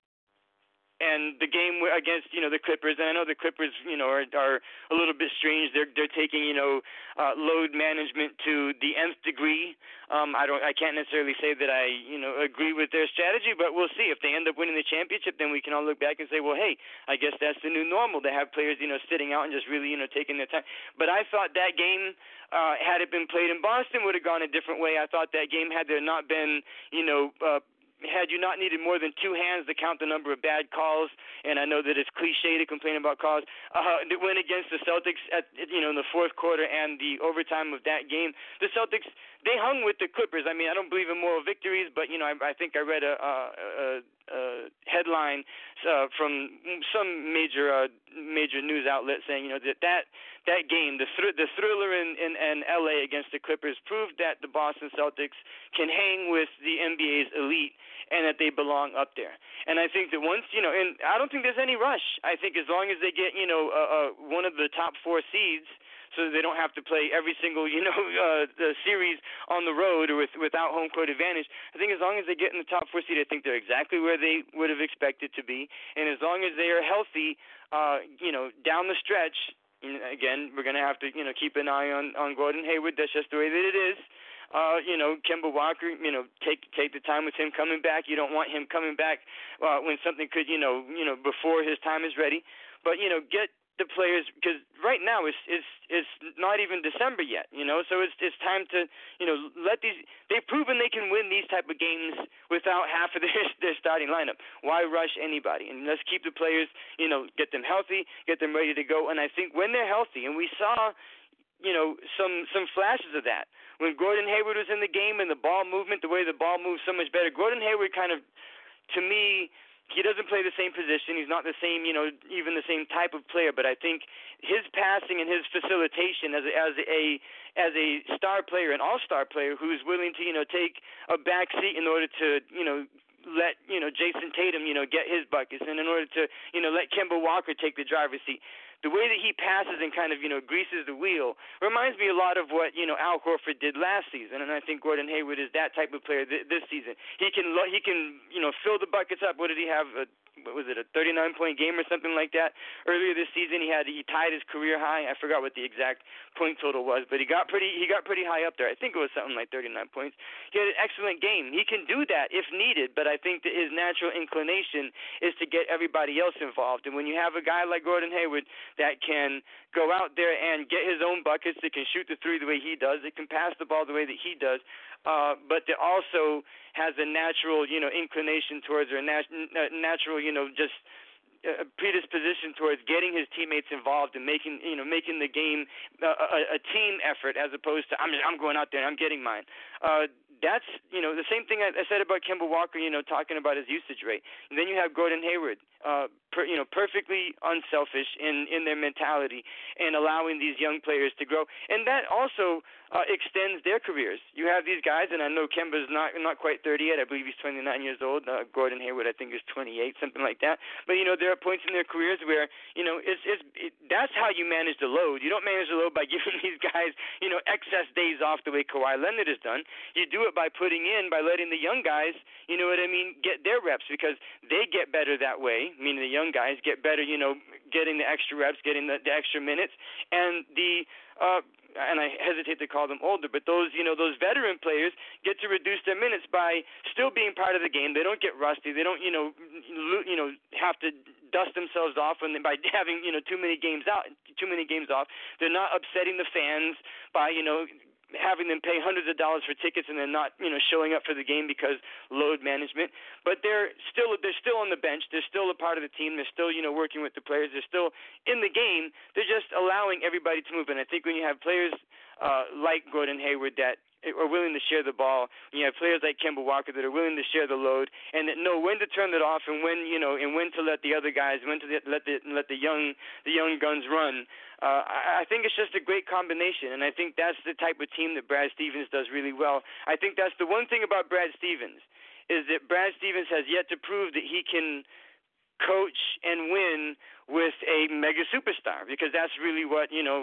And the game against, you know, the Clippers, and I know the Clippers, you know, are, are a little bit strange. They're they're taking, you know, uh, load management to the nth degree. Um, I don't, I can't necessarily say that I, you know, agree with their strategy, but we'll see. If they end up winning the championship, then we can all look back and say, well, hey, I guess that's the new normal to have players, you know, sitting out and just really, you know, taking their time. But I thought that game, uh, had it been played in Boston, would have gone a different way. I thought that game, had there not been, you know, uh, had you not needed more than two hands to count the number of bad calls, and I know that it's cliche to complain about calls, uh, that went against the Celtics at, you know, in the fourth quarter and the overtime of that game. The Celtics, they hung with the Clippers. I mean, I don't believe in moral victories, but, you know, I, I think I read a, a, a, a headline uh, from some major uh, major news outlet saying, you know, that that, that game, the, thr- the thriller in, in, in L A against the Clippers, proved that the Boston Celtics can hang with the N B A's elite, and that they belong up there. And I think that once, you know, and I don't think there's any rush. I think as long as they get, you know, uh, uh, one of the top four seeds, so they don't have to play every single, you know, uh, the series on the road or with, without home court advantage, I think as long as they get in the top four seed, I think they're exactly where they would have expected to be. And as long as they are healthy, uh, you know, down the stretch, again, we're going to have to, you know, keep an eye on, on Gordon Hayward. That's just the way that it is. Uh, you know, Kemba Walker, you know, take take the time with him coming back. You don't want him coming back uh, when something could, you know, you know, before his time is ready. But, you know, get the players, because right now it's it's it's not even December yet, you know, so it's it's time to, you know, let these, they've proven they can win these type of games without half of their their starting lineup. Why rush anybody? And let's keep the players, you know, get them healthy, get them ready to go. And I think when they're healthy, and we saw, you know, some some flashes of that when Gordon Hayward was in the game and the ball movement, the way the ball moves so much better. Gordon Hayward kind of, to me, he doesn't play the same position. He's not the same, you know, even the same type of player. But I think his passing and his facilitation as a, as a as a star player, an all-star player who's willing to, you know, take a back seat in order to, you know, let, you know, Jason Tatum, you know, get his buckets, and in order to, you know, let Kemba Walker take the driver's seat. The way that he passes and kind of, you know, greases the wheel reminds me a lot of what, you know, Al Horford did last season, and I think Gordon Hayward is that type of player th- this season. He can, he can, you know, fill the buckets up. What did he have? A, what was it, a thirty-nine point game or something like that? Earlier this season, he had he tied his career high. I forgot what the exact point total was, but he got pretty he got pretty high up there. I think it was something like thirty-nine points. He had an excellent game. He can do that if needed, but I think that his natural inclination is to get everybody else involved. And when you have a guy like Gordon Hayward that can go out there and get his own buckets, that can shoot the three the way he does, that can pass the ball the way that he does, uh, but that also has a natural, you know, inclination towards, or a nat- natural, you know, just a predisposition towards getting his teammates involved and making, you know, making the game a, a, a team effort as opposed to I'm I'm going out there and I'm getting mine. Uh, that's, you know, the same thing I, I said about Kemba Walker, you know, talking about his usage rate. And then you have Gordon Hayward, uh, per, you know, perfectly unselfish in, in their mentality and allowing these young players to grow. And that also uh, extends their careers. You have these guys, and I know Kemba's not not quite thirty yet. I believe he's twenty-nine years old. Uh, Gordon Hayward, I think, is twenty-eight, something like that. But, you know, there are points in their careers where, you know, it's, it's it, that's how you manage the load. You don't manage the load by giving these guys, you know, excess days off the way Kawhi Leonard has done. You do it by putting in, by letting the young guys, you know what I mean, get their reps, because they get better that way, meaning the young guys get better, you know, getting the extra reps, getting the, the extra minutes, and the uh, and I hesitate to call them older, but those, you know, those veteran players get to reduce their minutes by still being part of the game. They don't get rusty. They don't, you know, lo- you know, have to dust themselves off when they, by having, you know, too many games out, too many games off. They're not upsetting the fans by, you know, having them pay hundreds of dollars for tickets and they're not, you know, showing up for the game because load management. But they're still they're still on the bench. They're still a part of the team. They're still, you know, working with the players. They're still in the game. They're just allowing everybody to move. And I think when you have players uh, like Gordon Hayward that are willing to share the ball, when you have players like Kemba Walker that are willing to share the load and that know when to turn it off and when, you know, and when to let the other guys, when to let the let the young the young guns run. Uh, I, I think it's just a great combination, and I think that's the type of team that Brad Stevens does really well. I think that's the one thing about Brad Stevens, is that Brad Stevens has yet to prove that he can coach and win with a mega superstar, because that's really what, you know,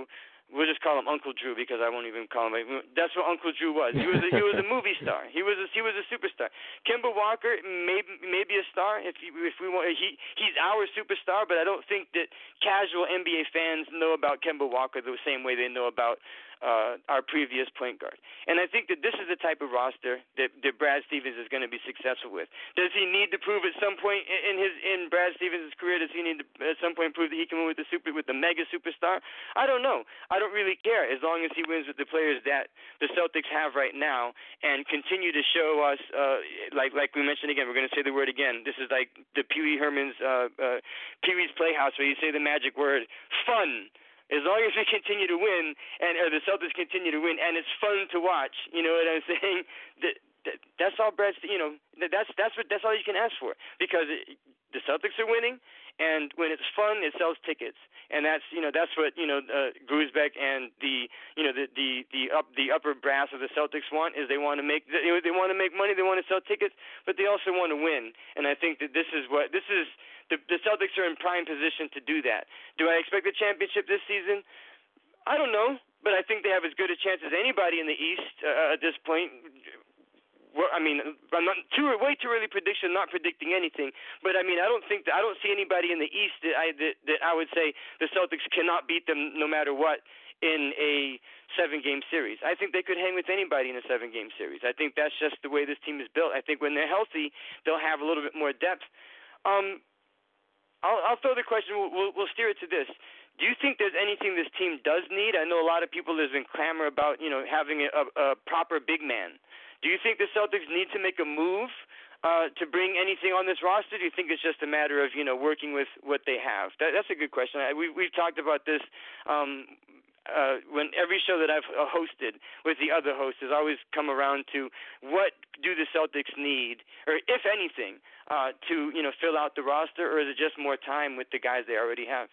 we'll just call him Uncle Drew because I won't even call him. That's what Uncle Drew was. He was a, he was a movie star. He was a, he was a superstar. Kemba Walker may maybe a star if he, if we want. He he's our superstar, but I don't think that casual N B A fans know about Kemba Walker the same way they know about uh, our previous point guard. And I think that this is the type of roster that, that Brad Stevens is going to be successful with. Does he need to prove at some point in his in Brad Stevens' career? Does he need to at some point prove that he can win with the super with the mega superstar? I don't know. I don't really care as long as he wins with the players that the Celtics have right now and continue to show us, uh, like like we mentioned again, we're going to say the word again. This is like the Pee Wee Herman's uh, uh, Pee Wee's Playhouse where you say the magic word, fun. As long as we continue to win, and or the Celtics continue to win, and it's fun to watch, you know what I'm saying? That, that that's all Brad. You know, that's that's what that's all you can ask for because it, the Celtics are winning, and when it's fun, it sells tickets, and that's you know that's what you know uh, Grusbeck and the you know the the the up the upper brass of the Celtics want is they want to make they, they want to make money, they want to sell tickets, but they also want to win, and I think that this is what this is. The, the Celtics are in prime position to do that. Do I expect a championship this season? I don't know, but I think they have as good a chance as anybody in the East uh, at this point. Well, I mean, I'm not too way too early prediction, not predicting anything, but I mean, I don't think that, I don't see anybody in the East that I that, that I would say the Celtics cannot beat them no matter what in a seven-game series. I think they could hang with anybody in a seven-game series. I think that's just the way this team is built. I think when they're healthy, they'll have a little bit more depth. Um. I'll, I'll throw the question. We'll, we'll steer it to this. Do you think there's anything this team does need? I know a lot of people there's been clamor about, you know, having a, a proper big man. Do you think the Celtics need to make a move uh, to bring anything on this roster? Do you think it's just a matter of, you know, working with what they have? That, that's a good question. I, we, we've talked about this. Um, Uh, when every show that I've uh, hosted with the other hosts has always come around to what do the Celtics need, or if anything, uh, to you know fill out the roster, or is it just more time with the guys they already have?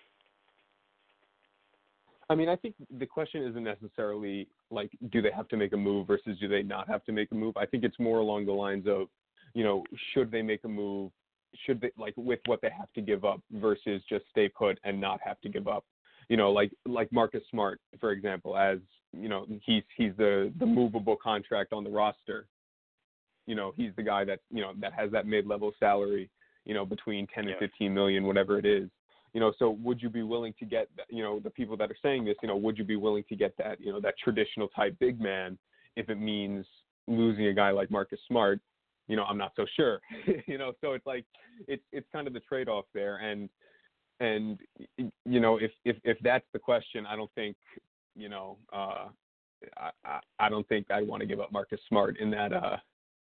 I mean, I think the question isn't necessarily like, do they have to make a move versus do they not have to make a move? I think it's more along the lines of, you know, should they make a move? Should they, like, with what they have to give up versus just stay put and not have to give up? You know, like like Marcus Smart, for example, as, you know, he's he's the, the movable contract on the roster. You know, he's the guy that, you know, that has that mid-level salary, you know, between ten and fifteen million, whatever it is. You know, so would you be willing to get, you know, the people that are saying this, you know, would you be willing to get that, you know, that traditional type big man if it means losing a guy like Marcus Smart? You know, I'm not so sure. You know, so it's like, it's it's kind of the trade-off there. And, And, you know, if, if, if that's the question, I don't think, you know, uh, I, I, I don't think I'd want to give up Marcus Smart in that uh,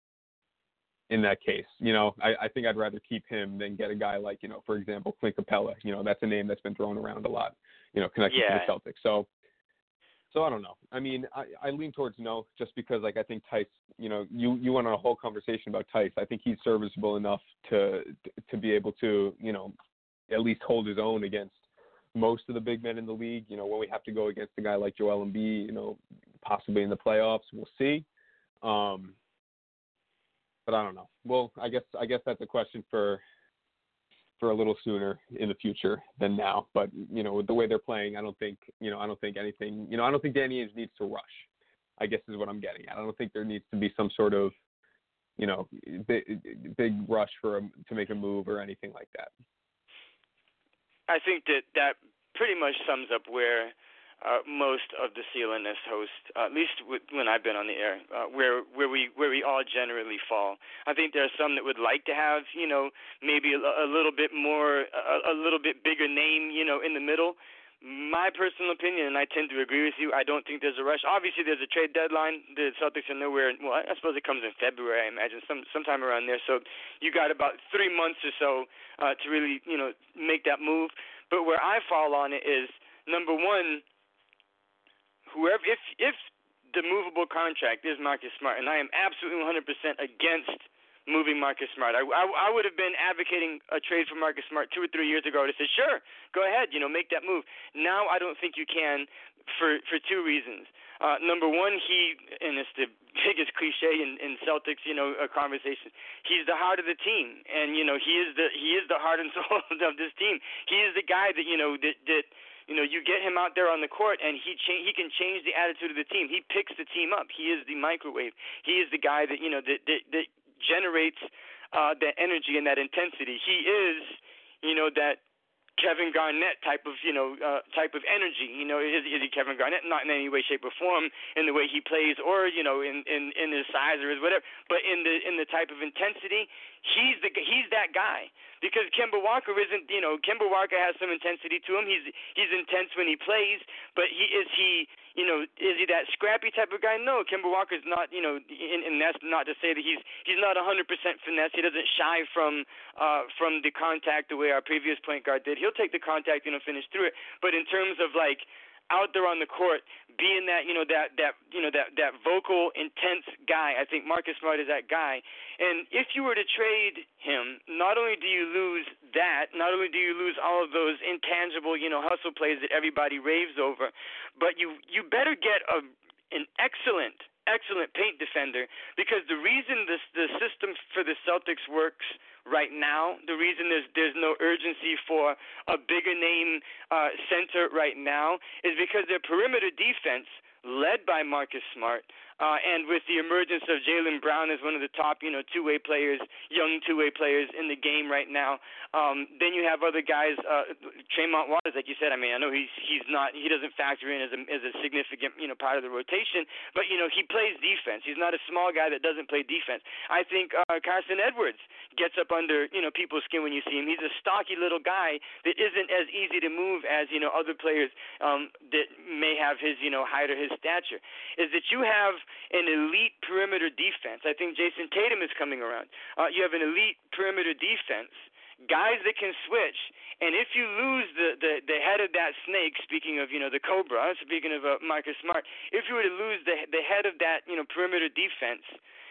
in that case. You know, I, I think I'd rather keep him than get a guy like, you know, for example, Clint Capella. You know, that's a name that's been thrown around a lot, you know, connected yeah. to the Celtics. So, so I don't know. I mean, I, I lean towards no, just because, like, I think Tice, you know, you, you went on a whole conversation about Tice. I think he's serviceable enough to to be able to, you know, at least hold his own against most of the big men in the league. You know, when we have to go against a guy like Joel Embiid, you know, possibly in the playoffs, we'll see. Um, but I don't know. Well, I guess I guess that's a question for for a little sooner in the future than now. But, you know, with the way they're playing, I don't think, you know, I don't think anything, you know, I don't think Danny Ainge needs to rush, I guess is what I'm getting at. I don't think there needs to be some sort of, you know, big, big rush for a, to make a move or anything like that. I think that that pretty much sums up where uh, most of the C L N S hosts, uh, at least w- when I've been on the air, uh, where where we where we all generally fall. I think there are some that would like to have, you know, maybe a, a little bit more, a, a little bit bigger name, you know, in the middle. My personal opinion, and I tend to agree with you, I don't think there's a rush. Obviously, there's a trade deadline. The Celtics are nowhere. Well, I suppose it comes in February, I imagine, some sometime around there. So you got about three months or so uh, to really, you know, make that move. But where I fall on it is, number one, whoever, if if the movable contract is Marcus Smart, and I am absolutely one hundred percent against moving Marcus Smart. I, I, I would have been advocating a trade for Marcus Smart two or three years ago to say, sure, go ahead, you know, make that move. Now I don't think you can for for two reasons. Uh, number one, he, and it's the biggest cliche in, in Celtics, you know, a conversation. He's the heart of the team, and you know, he is the he is the heart and soul of this team. He is the guy that you know that that You know, you get him out there on the court, and he cha- he can change the attitude of the team. He picks the team up. He is the microwave. He is the guy that, you know, that that, that generates uh, that energy and that intensity. He is, you know, that Kevin Garnett type of, you know, uh, type of energy. You know, is, is he Kevin Garnett? Not in any way, shape, or form in the way he plays, or you know, in, in, in his size or his whatever. But in the in the type of intensity, he's the he's that guy. Because Kemba Walker isn't, you know, Kemba Walker has some intensity to him. He's he's intense when he plays, but he is he, you know, is he that scrappy type of guy? No, Kemba Walker's not, you know, and, and that's not to say that he's he's not one hundred percent finesse. He doesn't shy from uh, from the contact the way our previous point guard did. He'll take the contact, you know, finish through it. But in terms of like out there on the court, being that, you know, that that you know that that vocal, intense guy, I think Marcus Smart is that guy. And if you were to trade him, not only do you lose that, not only do you lose all of those intangible, you know, hustle plays that everybody raves over, but you you better get a an excellent excellent paint defender, because the reason this the system for the Celtics works right now, the reason there's there's no urgency for a bigger name uh, center right now is because their perimeter defense, led by Marcus Smart, uh, and with the emergence of Jaylen Brown as one of the top, you know, two-way players, young two-way players in the game right now. Um, then you have other guys, uh, Tremont Waters, like you said. I mean, I know he's he's not he doesn't factor in as a as a significant, you know, part of the rotation, but you know he plays defense. He's not a small guy that doesn't play defense. I think uh, Carson Edwards gets up under, you know, people's skin when you see him. He's a stocky little guy that isn't as easy to move as, you know, other players um, that may have his, you know, height or his stature. Is that you have an elite perimeter defense. I think Jason Tatum is coming around. Uh, you have an elite perimeter defense, guys that can switch. And if you lose the, the, the head of that snake, speaking of, you know, the Cobra, speaking of uh, Marcus Smart, if you were to lose the the head of that, you know, perimeter defense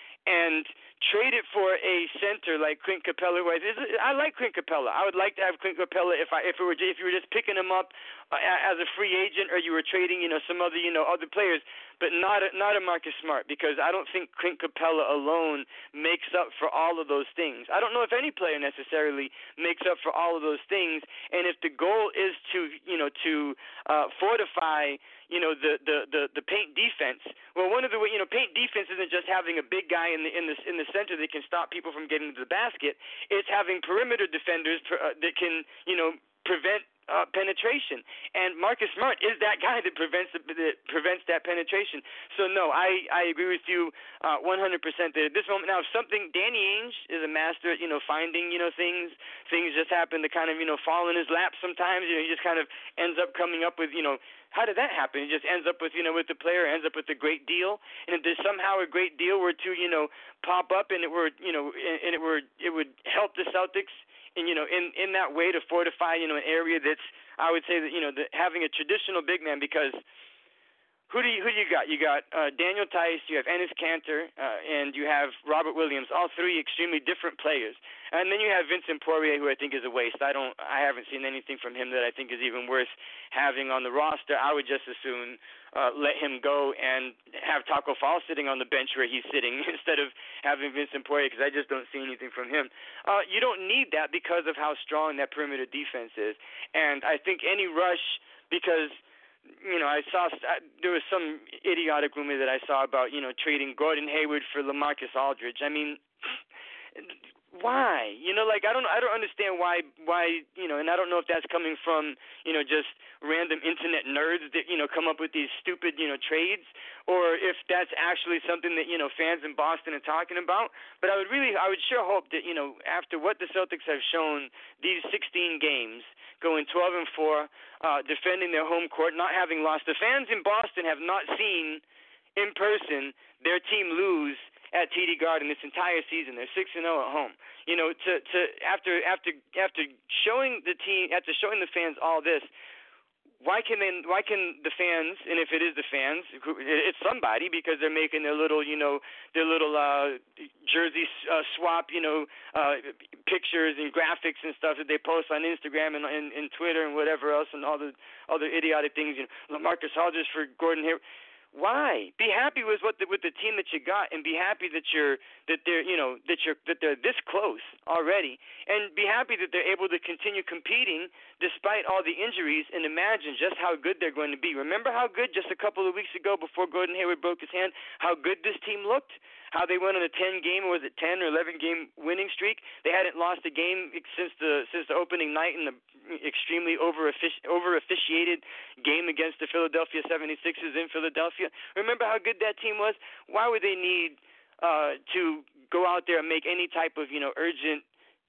and trade it for a center like Clint Capella, who I, I like Clint Capella. I would like to have Clint Capella if I if it were if you were just picking him up uh, as a free agent, or you were trading, you know, some other, you know, other players, but not a, not a Marcus Smart, because I don't think Clint Capella alone makes up for all of those things. I don't know if any player necessarily makes up for all of those things. And if the goal is to, you know, to uh, fortify, you know, the, the, the, the paint defense. Well, one of the, you know, paint defense isn't just having a big guy in the in the in the center that can stop people from getting to the basket. It's having perimeter defenders uh, that can, you know, prevent uh, penetration. And Marcus Smart is that guy that prevents the, that prevents that penetration. So no, I, I agree with you uh, one hundred percent that at this moment. Now, if something, Danny Ainge is a master at, you know, finding, you know, things. Things just happen to kind of, you know, fall in his lap sometimes. You know, he just kind of ends up coming up with, you know, how did that happen? He just ends up with, you know, with the player, ends up with a great deal. And if there's somehow a great deal were to, you know, pop up and it were, you know, and it were, it would help the Celtics in, you know, in, in that way to fortify, you know, an area that's, I would say that, you know, the, having a traditional big man, because who do you, who do you got? You got uh, Daniel Tice, you have Enes Kanter, uh, and you have Robert Williams, all three extremely different players. And then you have Vincent Poirier, who I think is a waste. I don't, I haven't seen anything from him that I think is even worth having on the roster. I would just as soon uh, let him go and have Taco Fall sitting on the bench where he's sitting instead of having Vincent Poirier, because I just don't see anything from him. Uh, you don't need that because of how strong that perimeter defense is. And I think any rush, because you know, I saw uh, there was some idiotic rumor that I saw about, you know, trading Gordon Hayward for LaMarcus Aldridge. I mean, why? You know, like I don't, I don't understand why, why, you know, and I don't know if that's coming from, you know, just random internet nerds that, you know, come up with these stupid, you know, trades, or if that's actually something that, you know, fans in Boston are talking about. But I would really, I would sure hope that, you know, after what the Celtics have shown these sixteen games, going twelve and four, uh, defending their home court, not having lost. The fans in Boston have not seen in person their team lose at T D Garden this entire season. They're six and zero at home. You know, to to after after after showing the team, after showing the fans all this, why can they? Why can the fans? And if it is the fans, it's somebody, because they're making their little, you know, their little uh, jersey uh, swap, you know, uh, pictures and graphics and stuff that they post on Instagram and, and, and Twitter and whatever else and all the other idiotic things. You know, LaMarcus Aldridge for Gordon Hayward. Why? Be happy with what the, with the team that you got, and be happy that you're that they're you know that you're that they're this close already, and be happy that they're able to continue competing despite all the injuries. And imagine just how good they're going to be. Remember how good just a couple of weeks ago, before Gordon Hayward broke his hand, how good this team looked. How they went on a ten game, or was it ten or eleven game winning streak? They hadn't lost a game since the since the opening night in the extremely over over officiated game against the Philadelphia seventy-sixers in Philadelphia. Remember how good that team was? Why would they need uh, to go out there and make any type of you know urgent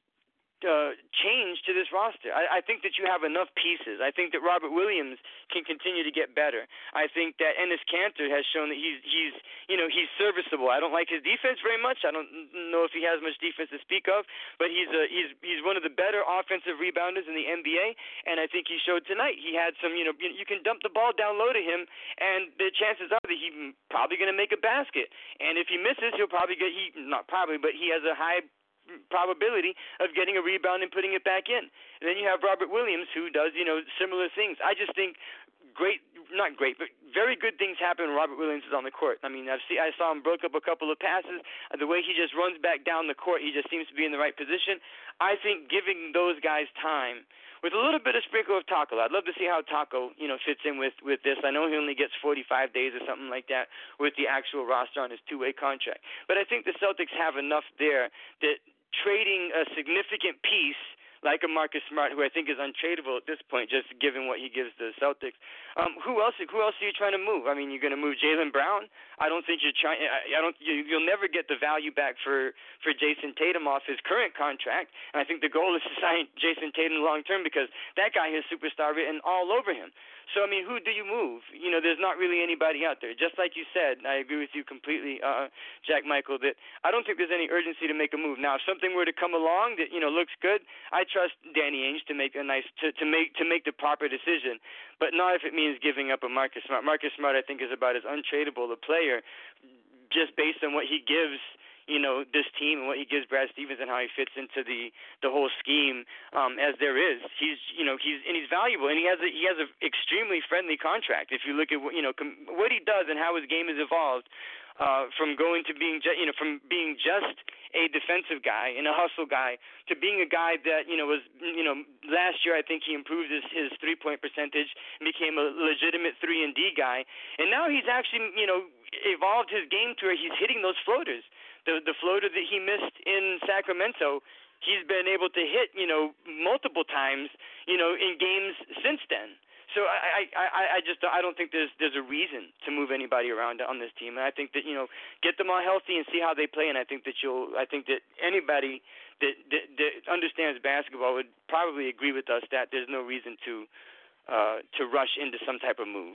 Uh, change to this roster? I, I think that you have enough pieces. I think that Robert Williams can continue to get better. I think that Enes Kanter has shown that he's he's you know he's serviceable. I don't like his defense very much. I don't know if he has much defense to speak of, but he's a, he's he's one of the better offensive rebounders in the N B A, and I think he showed tonight. He had some you know you, you can dump the ball down low to him, and the chances are that he's probably going to make a basket. And if he misses, he'll probably get he not probably, but he has a high probability of getting a rebound and putting it back in. And then you have Robert Williams, who does, you know, similar things. I just think great, not great, but very good things happen when Robert Williams is on the court. I mean, I've see, I saw him broke up a couple of passes. The way he just runs back down the court, he just seems to be in the right position. I think giving those guys time, with a little bit of sprinkle of Taco. I'd love to see how Taco, you know, fits in with, with this. I know he only gets forty-five days or something like that with the actual roster on his two-way contract. But I think the Celtics have enough there that trading a significant piece like a Marcus Smart, who I think is untradeable at this point, just given what he gives the Celtics. Um, who else? Who else are you trying to move? I mean, you're going to move Jaylen Brown. I don't think you're trying. I, I don't. You, you'll never get the value back for, for Jason Tatum off his current contract. And I think the goal is to sign Jason Tatum long term, because that guy has superstar written all over him. So, I mean, who do you move? You know, there's not really anybody out there. Just like you said, I agree with you completely, uh, Jack Michael, that I don't think there's any urgency to make a move. Now, if something were to come along that, you know, looks good, I trust Danny Ainge to make a nice to, to make to make the proper decision, but not if it means giving up a Marcus Smart. Marcus Smart, I think, is about as untradeable a player just based on what he gives, you know, this team and what he gives Brad Stevens and how he fits into the, the whole scheme um, as there is. He's, you know, he's and he's valuable, and he has a, he has an extremely friendly contract. If you look at what, you know, com- what he does and how his game has evolved uh, from going to being, ju- you know, from being just a defensive guy and a hustle guy to being a guy that, you know, was, you know, last year I think he improved his, his three-point percentage and became a legitimate three and D guy. And now he's actually, you know, evolved his game to where he's hitting those floaters. The the floater that he missed in Sacramento, he's been able to hit, you know, multiple times, you know, in games since then. So I, I, I just I don't think there's there's a reason to move anybody around on this team. And I think that, you know, get them all healthy and see how they play. And I think that you'll I think that anybody that that, that understands basketball would probably agree with us that there's no reason to uh, to rush into some type of move.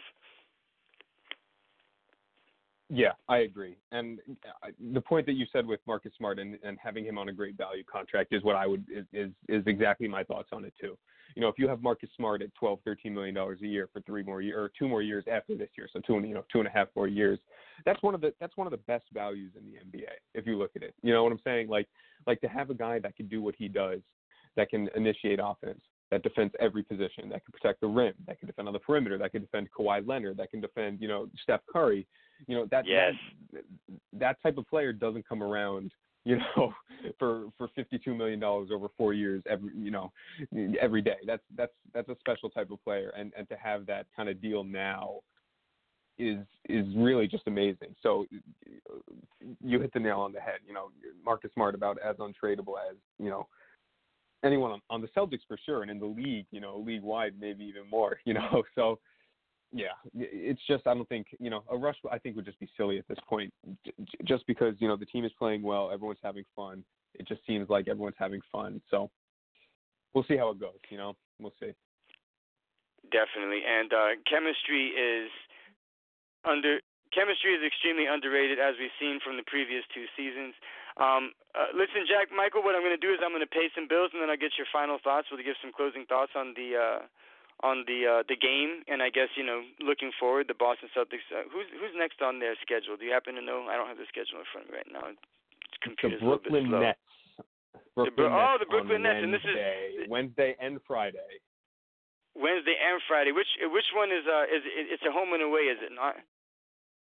Yeah, I agree. And the point that you said with Marcus Smart and, and having him on a great value contract is what I would is, is is exactly my thoughts on it too. You know, if you have Marcus Smart at twelve, thirteen million dollars a year for three more years or two more years after this year, so two you know two and a half more years, that's one of the that's one of the best values in the N B A if you look at it. You know what I'm saying? Like like to have a guy that can do what he does, that can initiate offense, that defends every position, that can protect the rim, that can defend on the perimeter, that can defend Kawhi Leonard, that can defend, you know, Steph Curry. You know, that, yes. that that type of player doesn't come around, you know, for for fifty-two million dollars over four years every, you know, every day. That's that's that's a special type of player, and and to have that kind of deal now is is really just amazing. So you hit the nail on the head. You know, Marcus Smart about as untradeable as, you know, anyone on, on the Celtics for sure, and in the league, you know, league wide maybe even more, you know. So yeah, it's just I don't think, you know, a rush I think would just be silly at this point, just because, you know, the team is playing well, everyone's having fun. It just seems like everyone's having fun. So we'll see how it goes. You know, we'll see. Definitely, and uh, chemistry is under chemistry is extremely underrated, as we've seen from the previous two seasons. Um, uh, listen, Jack Michael, what I'm going to do is I'm going to pay some bills, and then I'll get your final thoughts. We'll give some closing thoughts on the uh, on the uh, the game, and I guess, you know, looking forward, the Boston Celtics. Uh, who's who's next on their schedule? Do you happen to know? I don't have the schedule in front of me right now. It's computer's the Brooklyn a little bit slow. Nets. Brooklyn the, oh, Nets the Brooklyn Nets, and this is Wednesday and Friday. Wednesday and Friday. Which which one is uh is it's a home and away? Is it not?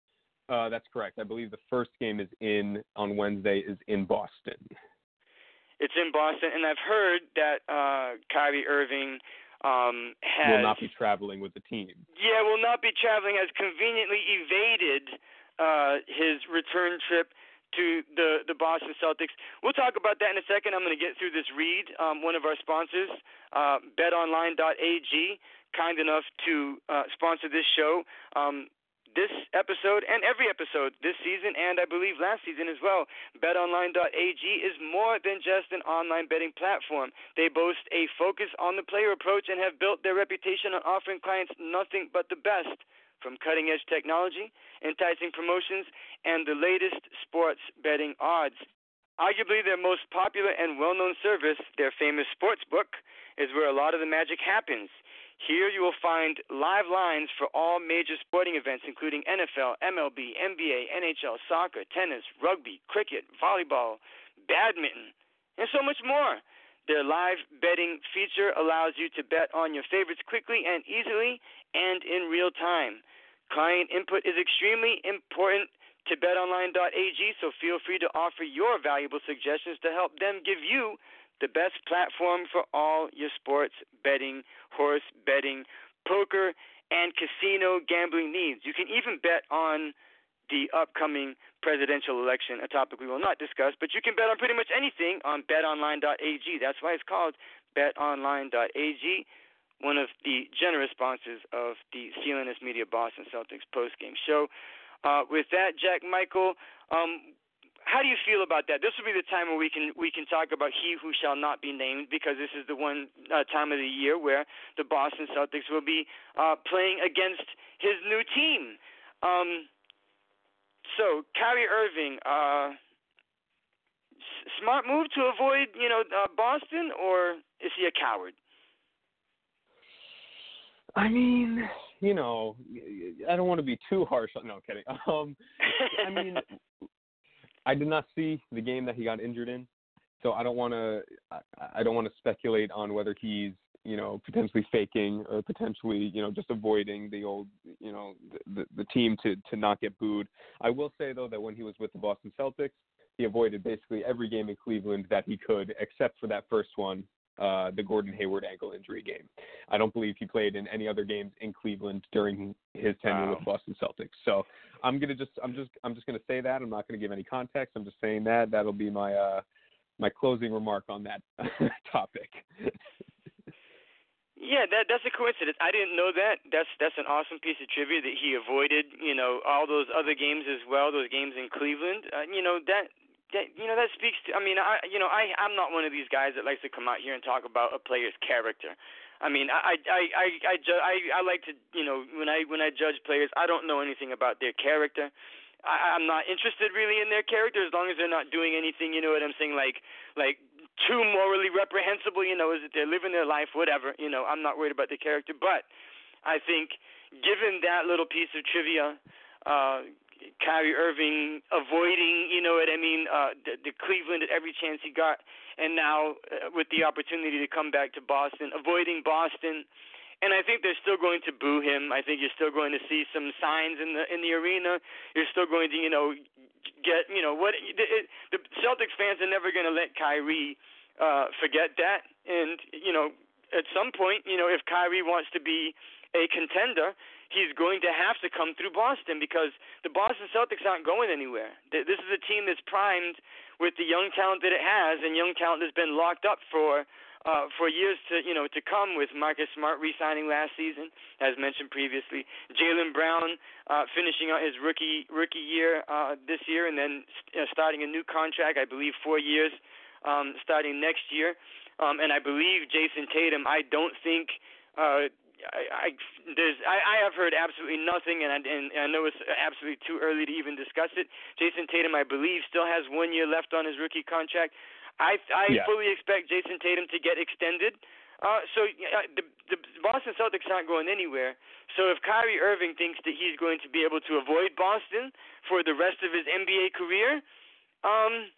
Uh, that's correct. I believe the first game is in on Wednesday is in Boston. It's in Boston, and I've heard that uh, Kyrie Irving um, has will not be traveling with the team. Yeah, will not be traveling. Has conveniently evaded uh, his return trip to the the Boston Celtics. We'll talk about that in a second. I'm going to get through this read. Um, one of our sponsors, uh, bet online dot a g, kind enough to uh, sponsor this show. Um, This episode and every episode this season, and I believe last season as well, bet online dot a g is more than just an online betting platform. They boast a focus on the player approach and have built their reputation on offering clients nothing but the best, from cutting-edge technology, enticing promotions, and the latest sports betting odds. Arguably their most popular and well-known service, their famous sportsbook, is where a lot of the magic happens. Here you will find live lines for all major sporting events, including N F L, M L B, N B A, N H L, soccer, tennis, rugby, cricket, volleyball, badminton, and so much more. Their live betting feature allows you to bet on your favorites quickly and easily and in real time. Client input is extremely important to bet online dot a g, so feel free to offer your valuable suggestions to help them give you the best platform for all your sports betting, horse betting, poker, and casino gambling needs. You can even bet on the upcoming presidential election, a topic we will not discuss, but you can bet on pretty much anything on bet online dot a g. That's why it's called bet online dot a g, one of the generous sponsors of the C L N S Media Boston Celtics postgame show. Uh, with that, Jack Michael, um, how do you feel about that? This will be the time where we can we can talk about he who shall not be named, because this is the one uh, time of the year where the Boston Celtics will be uh, playing against his new team. Um, so, Kyrie Irving, uh, s- smart move to avoid, you know, uh, Boston, or is he a coward? I mean, you know, I don't want to be too harsh. No, I'm kidding. Um, I mean. I did not see the game that he got injured in, so I don't want to. I, I don't want to speculate on whether he's, you know, potentially faking or potentially, you know, just avoiding the old, you know, the the, the team to to not get booed. I will say though that when he was with the Boston Celtics, he avoided basically every game in Cleveland that he could, except for that first one, uh, the Gordon Hayward ankle injury game. I don't believe he played in any other games in Cleveland during his tenure Wow. with Boston Celtics. So I'm gonna just, I'm just, I'm just gonna say that. I'm not gonna give any context. I'm just saying that. That'll be my, uh, my closing remark on that topic. Yeah, that that's a coincidence. I didn't know that. That's that's an awesome piece of trivia that he avoided, you know, all those other games as well. Those games in Cleveland. Uh, you know that. That, you know, that speaks to, I mean, I, you know, I, I'm not one of these guys that likes to come out here and talk about a player's character. I mean, I, I, I, I, ju- I, I like to, you know, when I, when I judge players, I don't know anything about their character. I, I'm not interested really in their character as long as they're not doing anything, you know what I'm saying, like, like too morally reprehensible, you know, is that they're living their life, whatever, you know, I'm not worried about the character. But I think given that little piece of trivia, uh, Kyrie Irving avoiding, you know what I mean, uh, the, the Cleveland at every chance he got, and now uh, with the opportunity to come back to Boston, avoiding Boston, and I think they're still going to boo him. I think you're still going to see some signs in the in the arena. You're still going to, you know, get, you know, what it, it, the Celtics fans are never going to let Kyrie uh, forget that, and you know, at some point, you know, if Kyrie wants to be a contender, he's going to have to come through Boston, because the Boston Celtics aren't going anywhere. This is a team that's primed with the young talent that it has, and young talent that's been locked up for uh, for years to you know to come. With Marcus Smart re-signing last season, as mentioned previously, Jaylen Brown uh, finishing out his rookie rookie year uh, this year, and then you know, starting a new contract, I believe four years, um, starting next year. Um, and I believe Jason Tatum. I don't think. Uh, I, I there's I, I have heard absolutely nothing, and I, and I know it's absolutely too early to even discuss it. Jason Tatum, I believe, still has one year left on his rookie contract. I I yeah. fully expect Jason Tatum to get extended. Uh, so uh, the the Boston Celtics aren't going anywhere. So if Kyrie Irving thinks that he's going to be able to avoid Boston for the rest of his N B A career, um,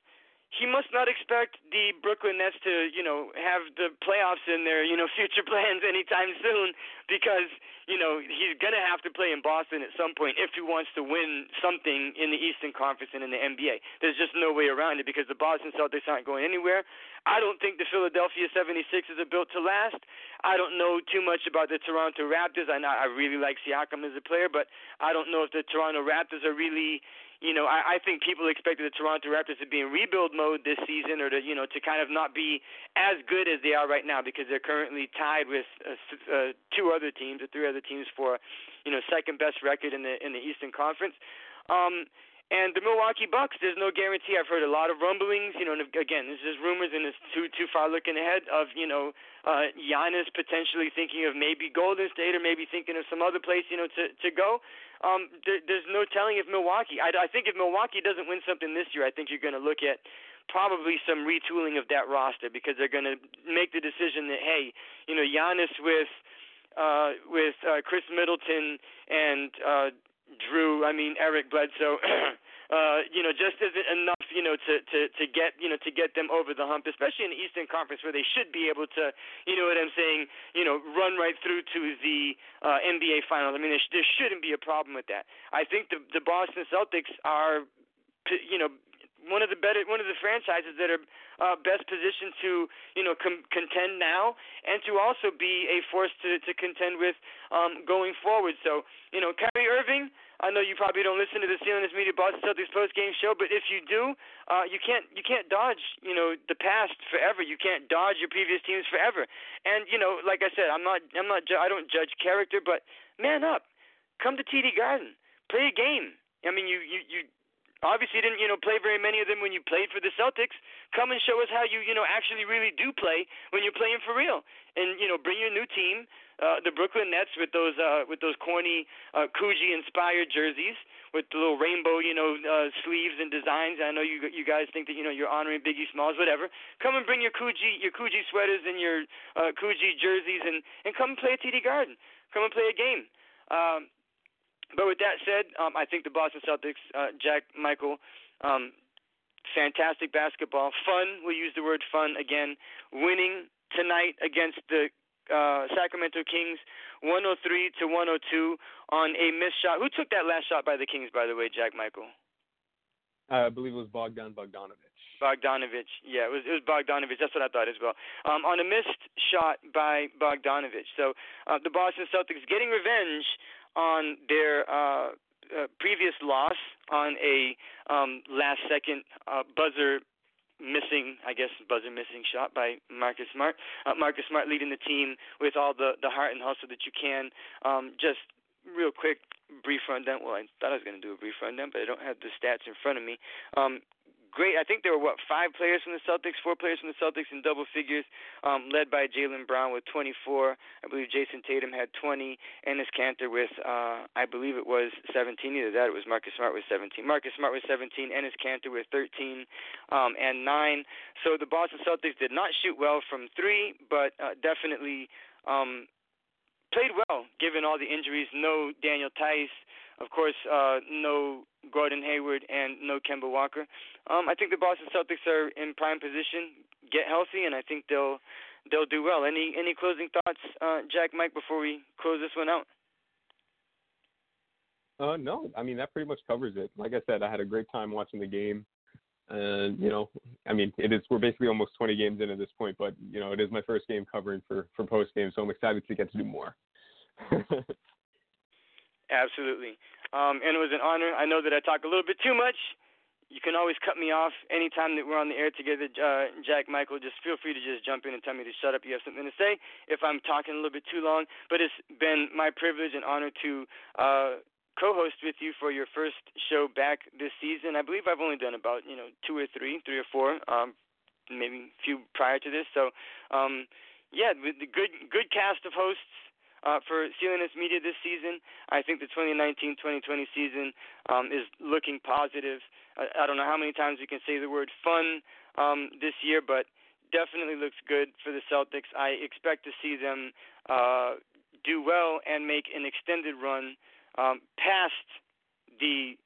he must not expect the Brooklyn Nets to, you know, have the playoffs in their, you know, future plans anytime soon, because, you know, he's going to have to play in Boston at some point if he wants to win something in the Eastern Conference and in the N B A. There's just no way around it because the Boston Celtics aren't going anywhere. I don't think the Philadelphia seventy-sixers are built to last. I don't know too much about the Toronto Raptors. I know I really like Siakam as a player, but I don't know if the Toronto Raptors are really, you know, I, I think people expected the Toronto Raptors to be in rebuild mode this season, or to, you know, to kind of not be as good as they are right now because they're currently tied with uh, uh, two other teams, or three other teams for, you know, second best record in the in the Eastern Conference. Um, And the Milwaukee Bucks, there's no guarantee. I've heard a lot of rumblings. You know, and again, this is rumors and it's too too far looking ahead of, you know, uh, Giannis potentially thinking of maybe Golden State or maybe thinking of some other place, you know, to to go. Um, there, there's no telling if Milwaukee. I, I think if Milwaukee doesn't win something this year, I think you're going to look at probably some retooling of that roster because they're going to make the decision that, hey, you know, Giannis with uh, with uh, Chris Middleton and uh, Drew, I mean Eric Bledsoe, uh, you know, just isn't enough, you know, to, to, to get, you know, to get them over the hump, especially in the Eastern Conference where they should be able to, you know what I'm saying, you know, run right through to the uh, N B A Finals. I mean, there, sh- there shouldn't be a problem with that. I think the the Boston Celtics are, you know, one of the better, one of the franchises that are uh, best positioned to, you know, com- contend now and to also be a force to, to contend with um, going forward. So, you know, Kyrie Irving, I know you probably don't listen to the C L N S Media Boston Celtics post game show, but if you do, uh, you can't you can't dodge, you know, the past forever. You can't dodge your previous teams forever. And you know, like I said, I'm not I'm not I don't judge character, but man up, come to T D Garden, play a game. I mean, you you you. Obviously, you didn't, you know, play very many of them when you played for the Celtics. Come and show us how you, you know, actually really do play when you're playing for real. And, you know, bring your new team, uh, the Brooklyn Nets, with those uh, with those corny uh, Coogee-inspired jerseys with the little rainbow, you know, uh, sleeves and designs. I know you you guys think that, you know, you're honoring Biggie Smalls, whatever. Come and bring your Coogee your Coogee sweaters and your uh, Coogee jerseys and, and come and play at T D Garden. Come and play a game. Um, But with that said, um, I think the Boston Celtics, uh, Jack Michael, um, fantastic basketball, fun. We'll use the word fun again. Winning tonight against the uh, Sacramento Kings, one oh three to one oh two on a missed shot. Who took that last shot by the Kings, by the way, Jack Michael? Uh, I believe it was Bogdan Bogdanovic. Bogdanovic, yeah, it was it was Bogdanovic. That's what I thought as well. Um, on a missed shot by Bogdanovic. So uh, the Boston Celtics getting revenge on their uh, uh, previous loss on a um, last-second uh, buzzer missing, I guess, buzzer missing shot by Marcus Smart. Uh, Marcus Smart leading the team with all the, the heart and hustle that you can. Um, just real quick, brief rundown. Well, I thought I was going to do a brief rundown, but I don't have the stats in front of me. Um, Great. I think there were, what, five players from the Celtics, four players from the Celtics in double figures, um, led by Jaylen Brown with twenty-four. I believe Jason Tatum had twenty. Enes Kanter with, uh, I believe it was seventeen. Either that or it was Marcus Smart with seventeen. Marcus Smart with seventeen. Enes Kanter with thirteen um, and nine. So the Boston Celtics did not shoot well from three, but uh, definitely um, played well given all the injuries. No Daniel Tice. Of course, uh, no Gordon Hayward and no Kemba Walker. Um, I think the Boston Celtics are in prime position, get healthy, and I think they'll they'll do well. Any any closing thoughts, uh, Jack, Mike, before we close this one out? Uh, no, I mean that pretty much covers it. Like I said, I had a great time watching the game, and you know, I mean it is we're basically almost twenty games in at this point, but you know it is my first game covering for for post game, so I'm excited to get to do more. Absolutely. Um, and it was an honor. I know that I talk a little bit too much. You can always cut me off anytime that we're on the air together, uh, Jack Michael. Just feel free to just jump in and tell me to shut up. You have something to say if I'm talking a little bit too long. But it's been my privilege and honor to uh, co-host with you for your first show back this season. I believe I've only done about, you know, two or three, three or four, um, maybe a few prior to this. So, um, yeah, with the good good cast of hosts. Uh, for C L N S Media this season, I think the twenty nineteen twenty twenty season um, is looking positive. I, I don't know how many times we can say the word fun um, this year, but definitely looks good for the Celtics. I expect to see them uh, do well and make an extended run um, past the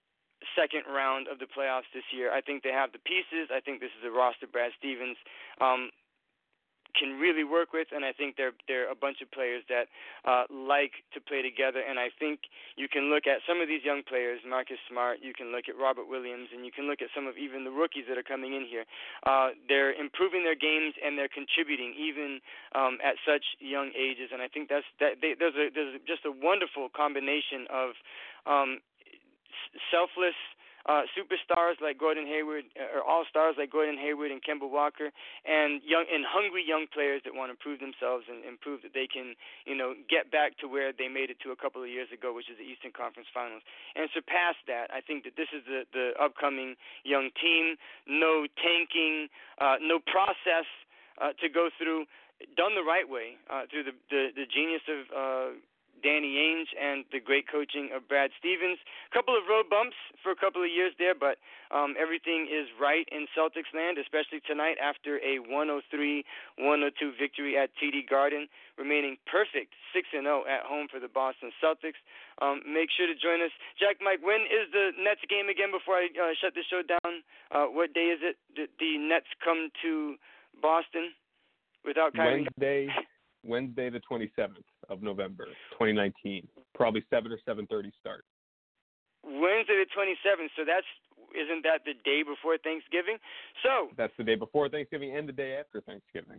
second round of the playoffs this year. I think they have the pieces. I think this is a roster Brad Stevens um, can really work with, and I think they're they're a bunch of players that uh, like to play together. And I think you can look at some of these young players, Marcus Smart, you can look at Robert Williams, and you can look at some of even the rookies that are coming in here. Uh, they're improving their games and they're contributing even um, at such young ages. And I think that's that. They, there's a there's just a wonderful combination of um, selfless Uh, superstars like Gordon Hayward, or all-stars like Gordon Hayward and Kemba Walker, and young and hungry young players that want to prove themselves and, and prove that they can, you know, get back to where they made it to a couple of years ago, which is the Eastern Conference Finals, and surpass that. I think that this is the, the upcoming young team. No tanking, uh, no process uh, to go through, done the right way uh, through the, the, the genius of uh, Danny Ainge and the great coaching of Brad Stevens. A couple of road bumps for a couple of years there, but um, everything is right in Celtics land, especially tonight after a one oh three one oh two victory at T D Garden, remaining perfect six and oh at home for the Boston Celtics. Um, make sure to join us. Jack, Mike, when is the Nets game again before I uh, shut the show down? Uh, what day is it that the Nets come to Boston without Kyrie? Wednesday. Wednesday the twenty-seventh of November, twenty nineteen. Probably seven or seven thirty start. Wednesday the twenty-seventh. So that's isn't that the day before Thanksgiving? So that's the day before Thanksgiving and the day after Thanksgiving.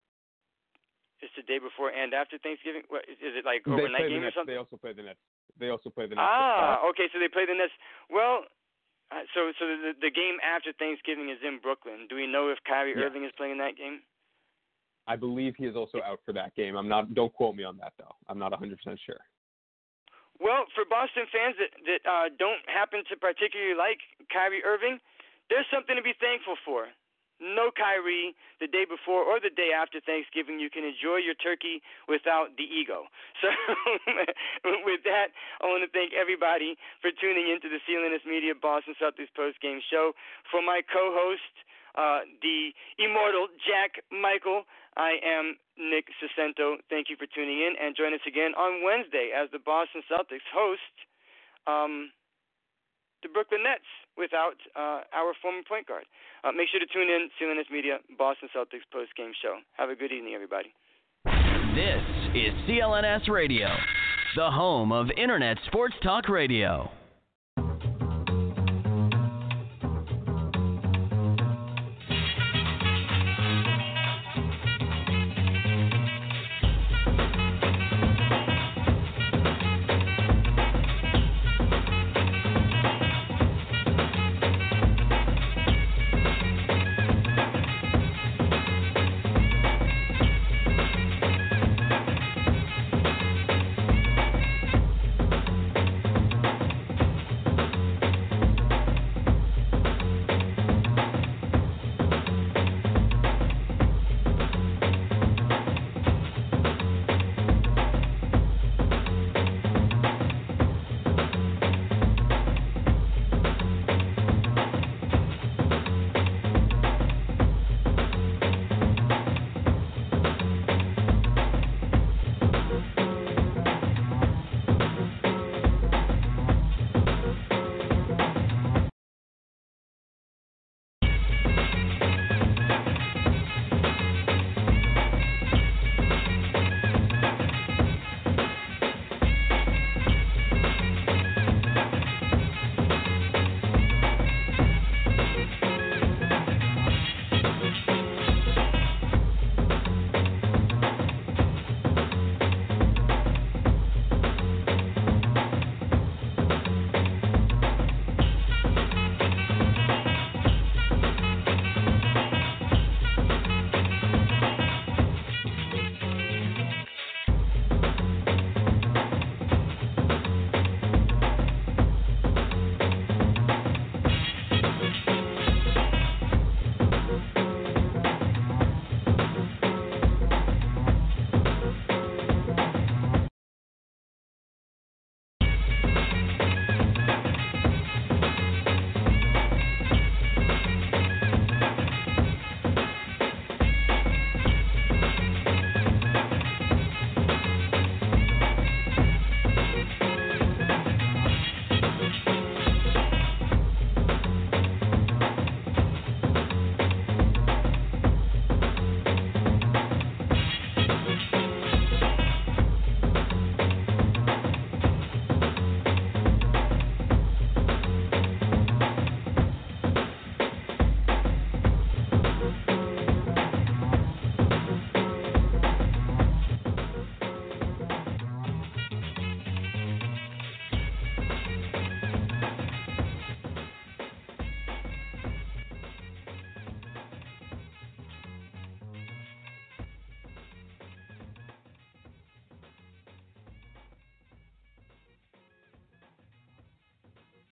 It's the day before and after Thanksgiving. What, is it like overnight game or something? They also play the Nets. They also play the Nets. Ah, okay. So they play the Nets. Well, uh, so so the the game after Thanksgiving is in Brooklyn. Do we know if Kyrie yeah. Irving is playing that game? I believe he is also out for that game. I'm not. Don't quote me on that though. I'm not one hundred percent sure. Well, for Boston fans that that uh, don't happen to particularly like Kyrie Irving, there's something to be thankful for. No Kyrie the day before or the day after Thanksgiving. You can enjoy your turkey without the ego. So with that, I want to thank everybody for tuning into the C L N S Media Boston Celtics post-game show. For my co-host, uh, the immortal Jack Michael, I am Nick Sacento. Thank you for tuning in, and join us again on Wednesday as the Boston Celtics host um, the Brooklyn Nets without uh, our former point guard. Uh, make sure to tune in, C L N S Media, Boston Celtics post-game show. Have a good evening, everybody. This is C L N S Radio, the home of Internet Sports Talk Radio.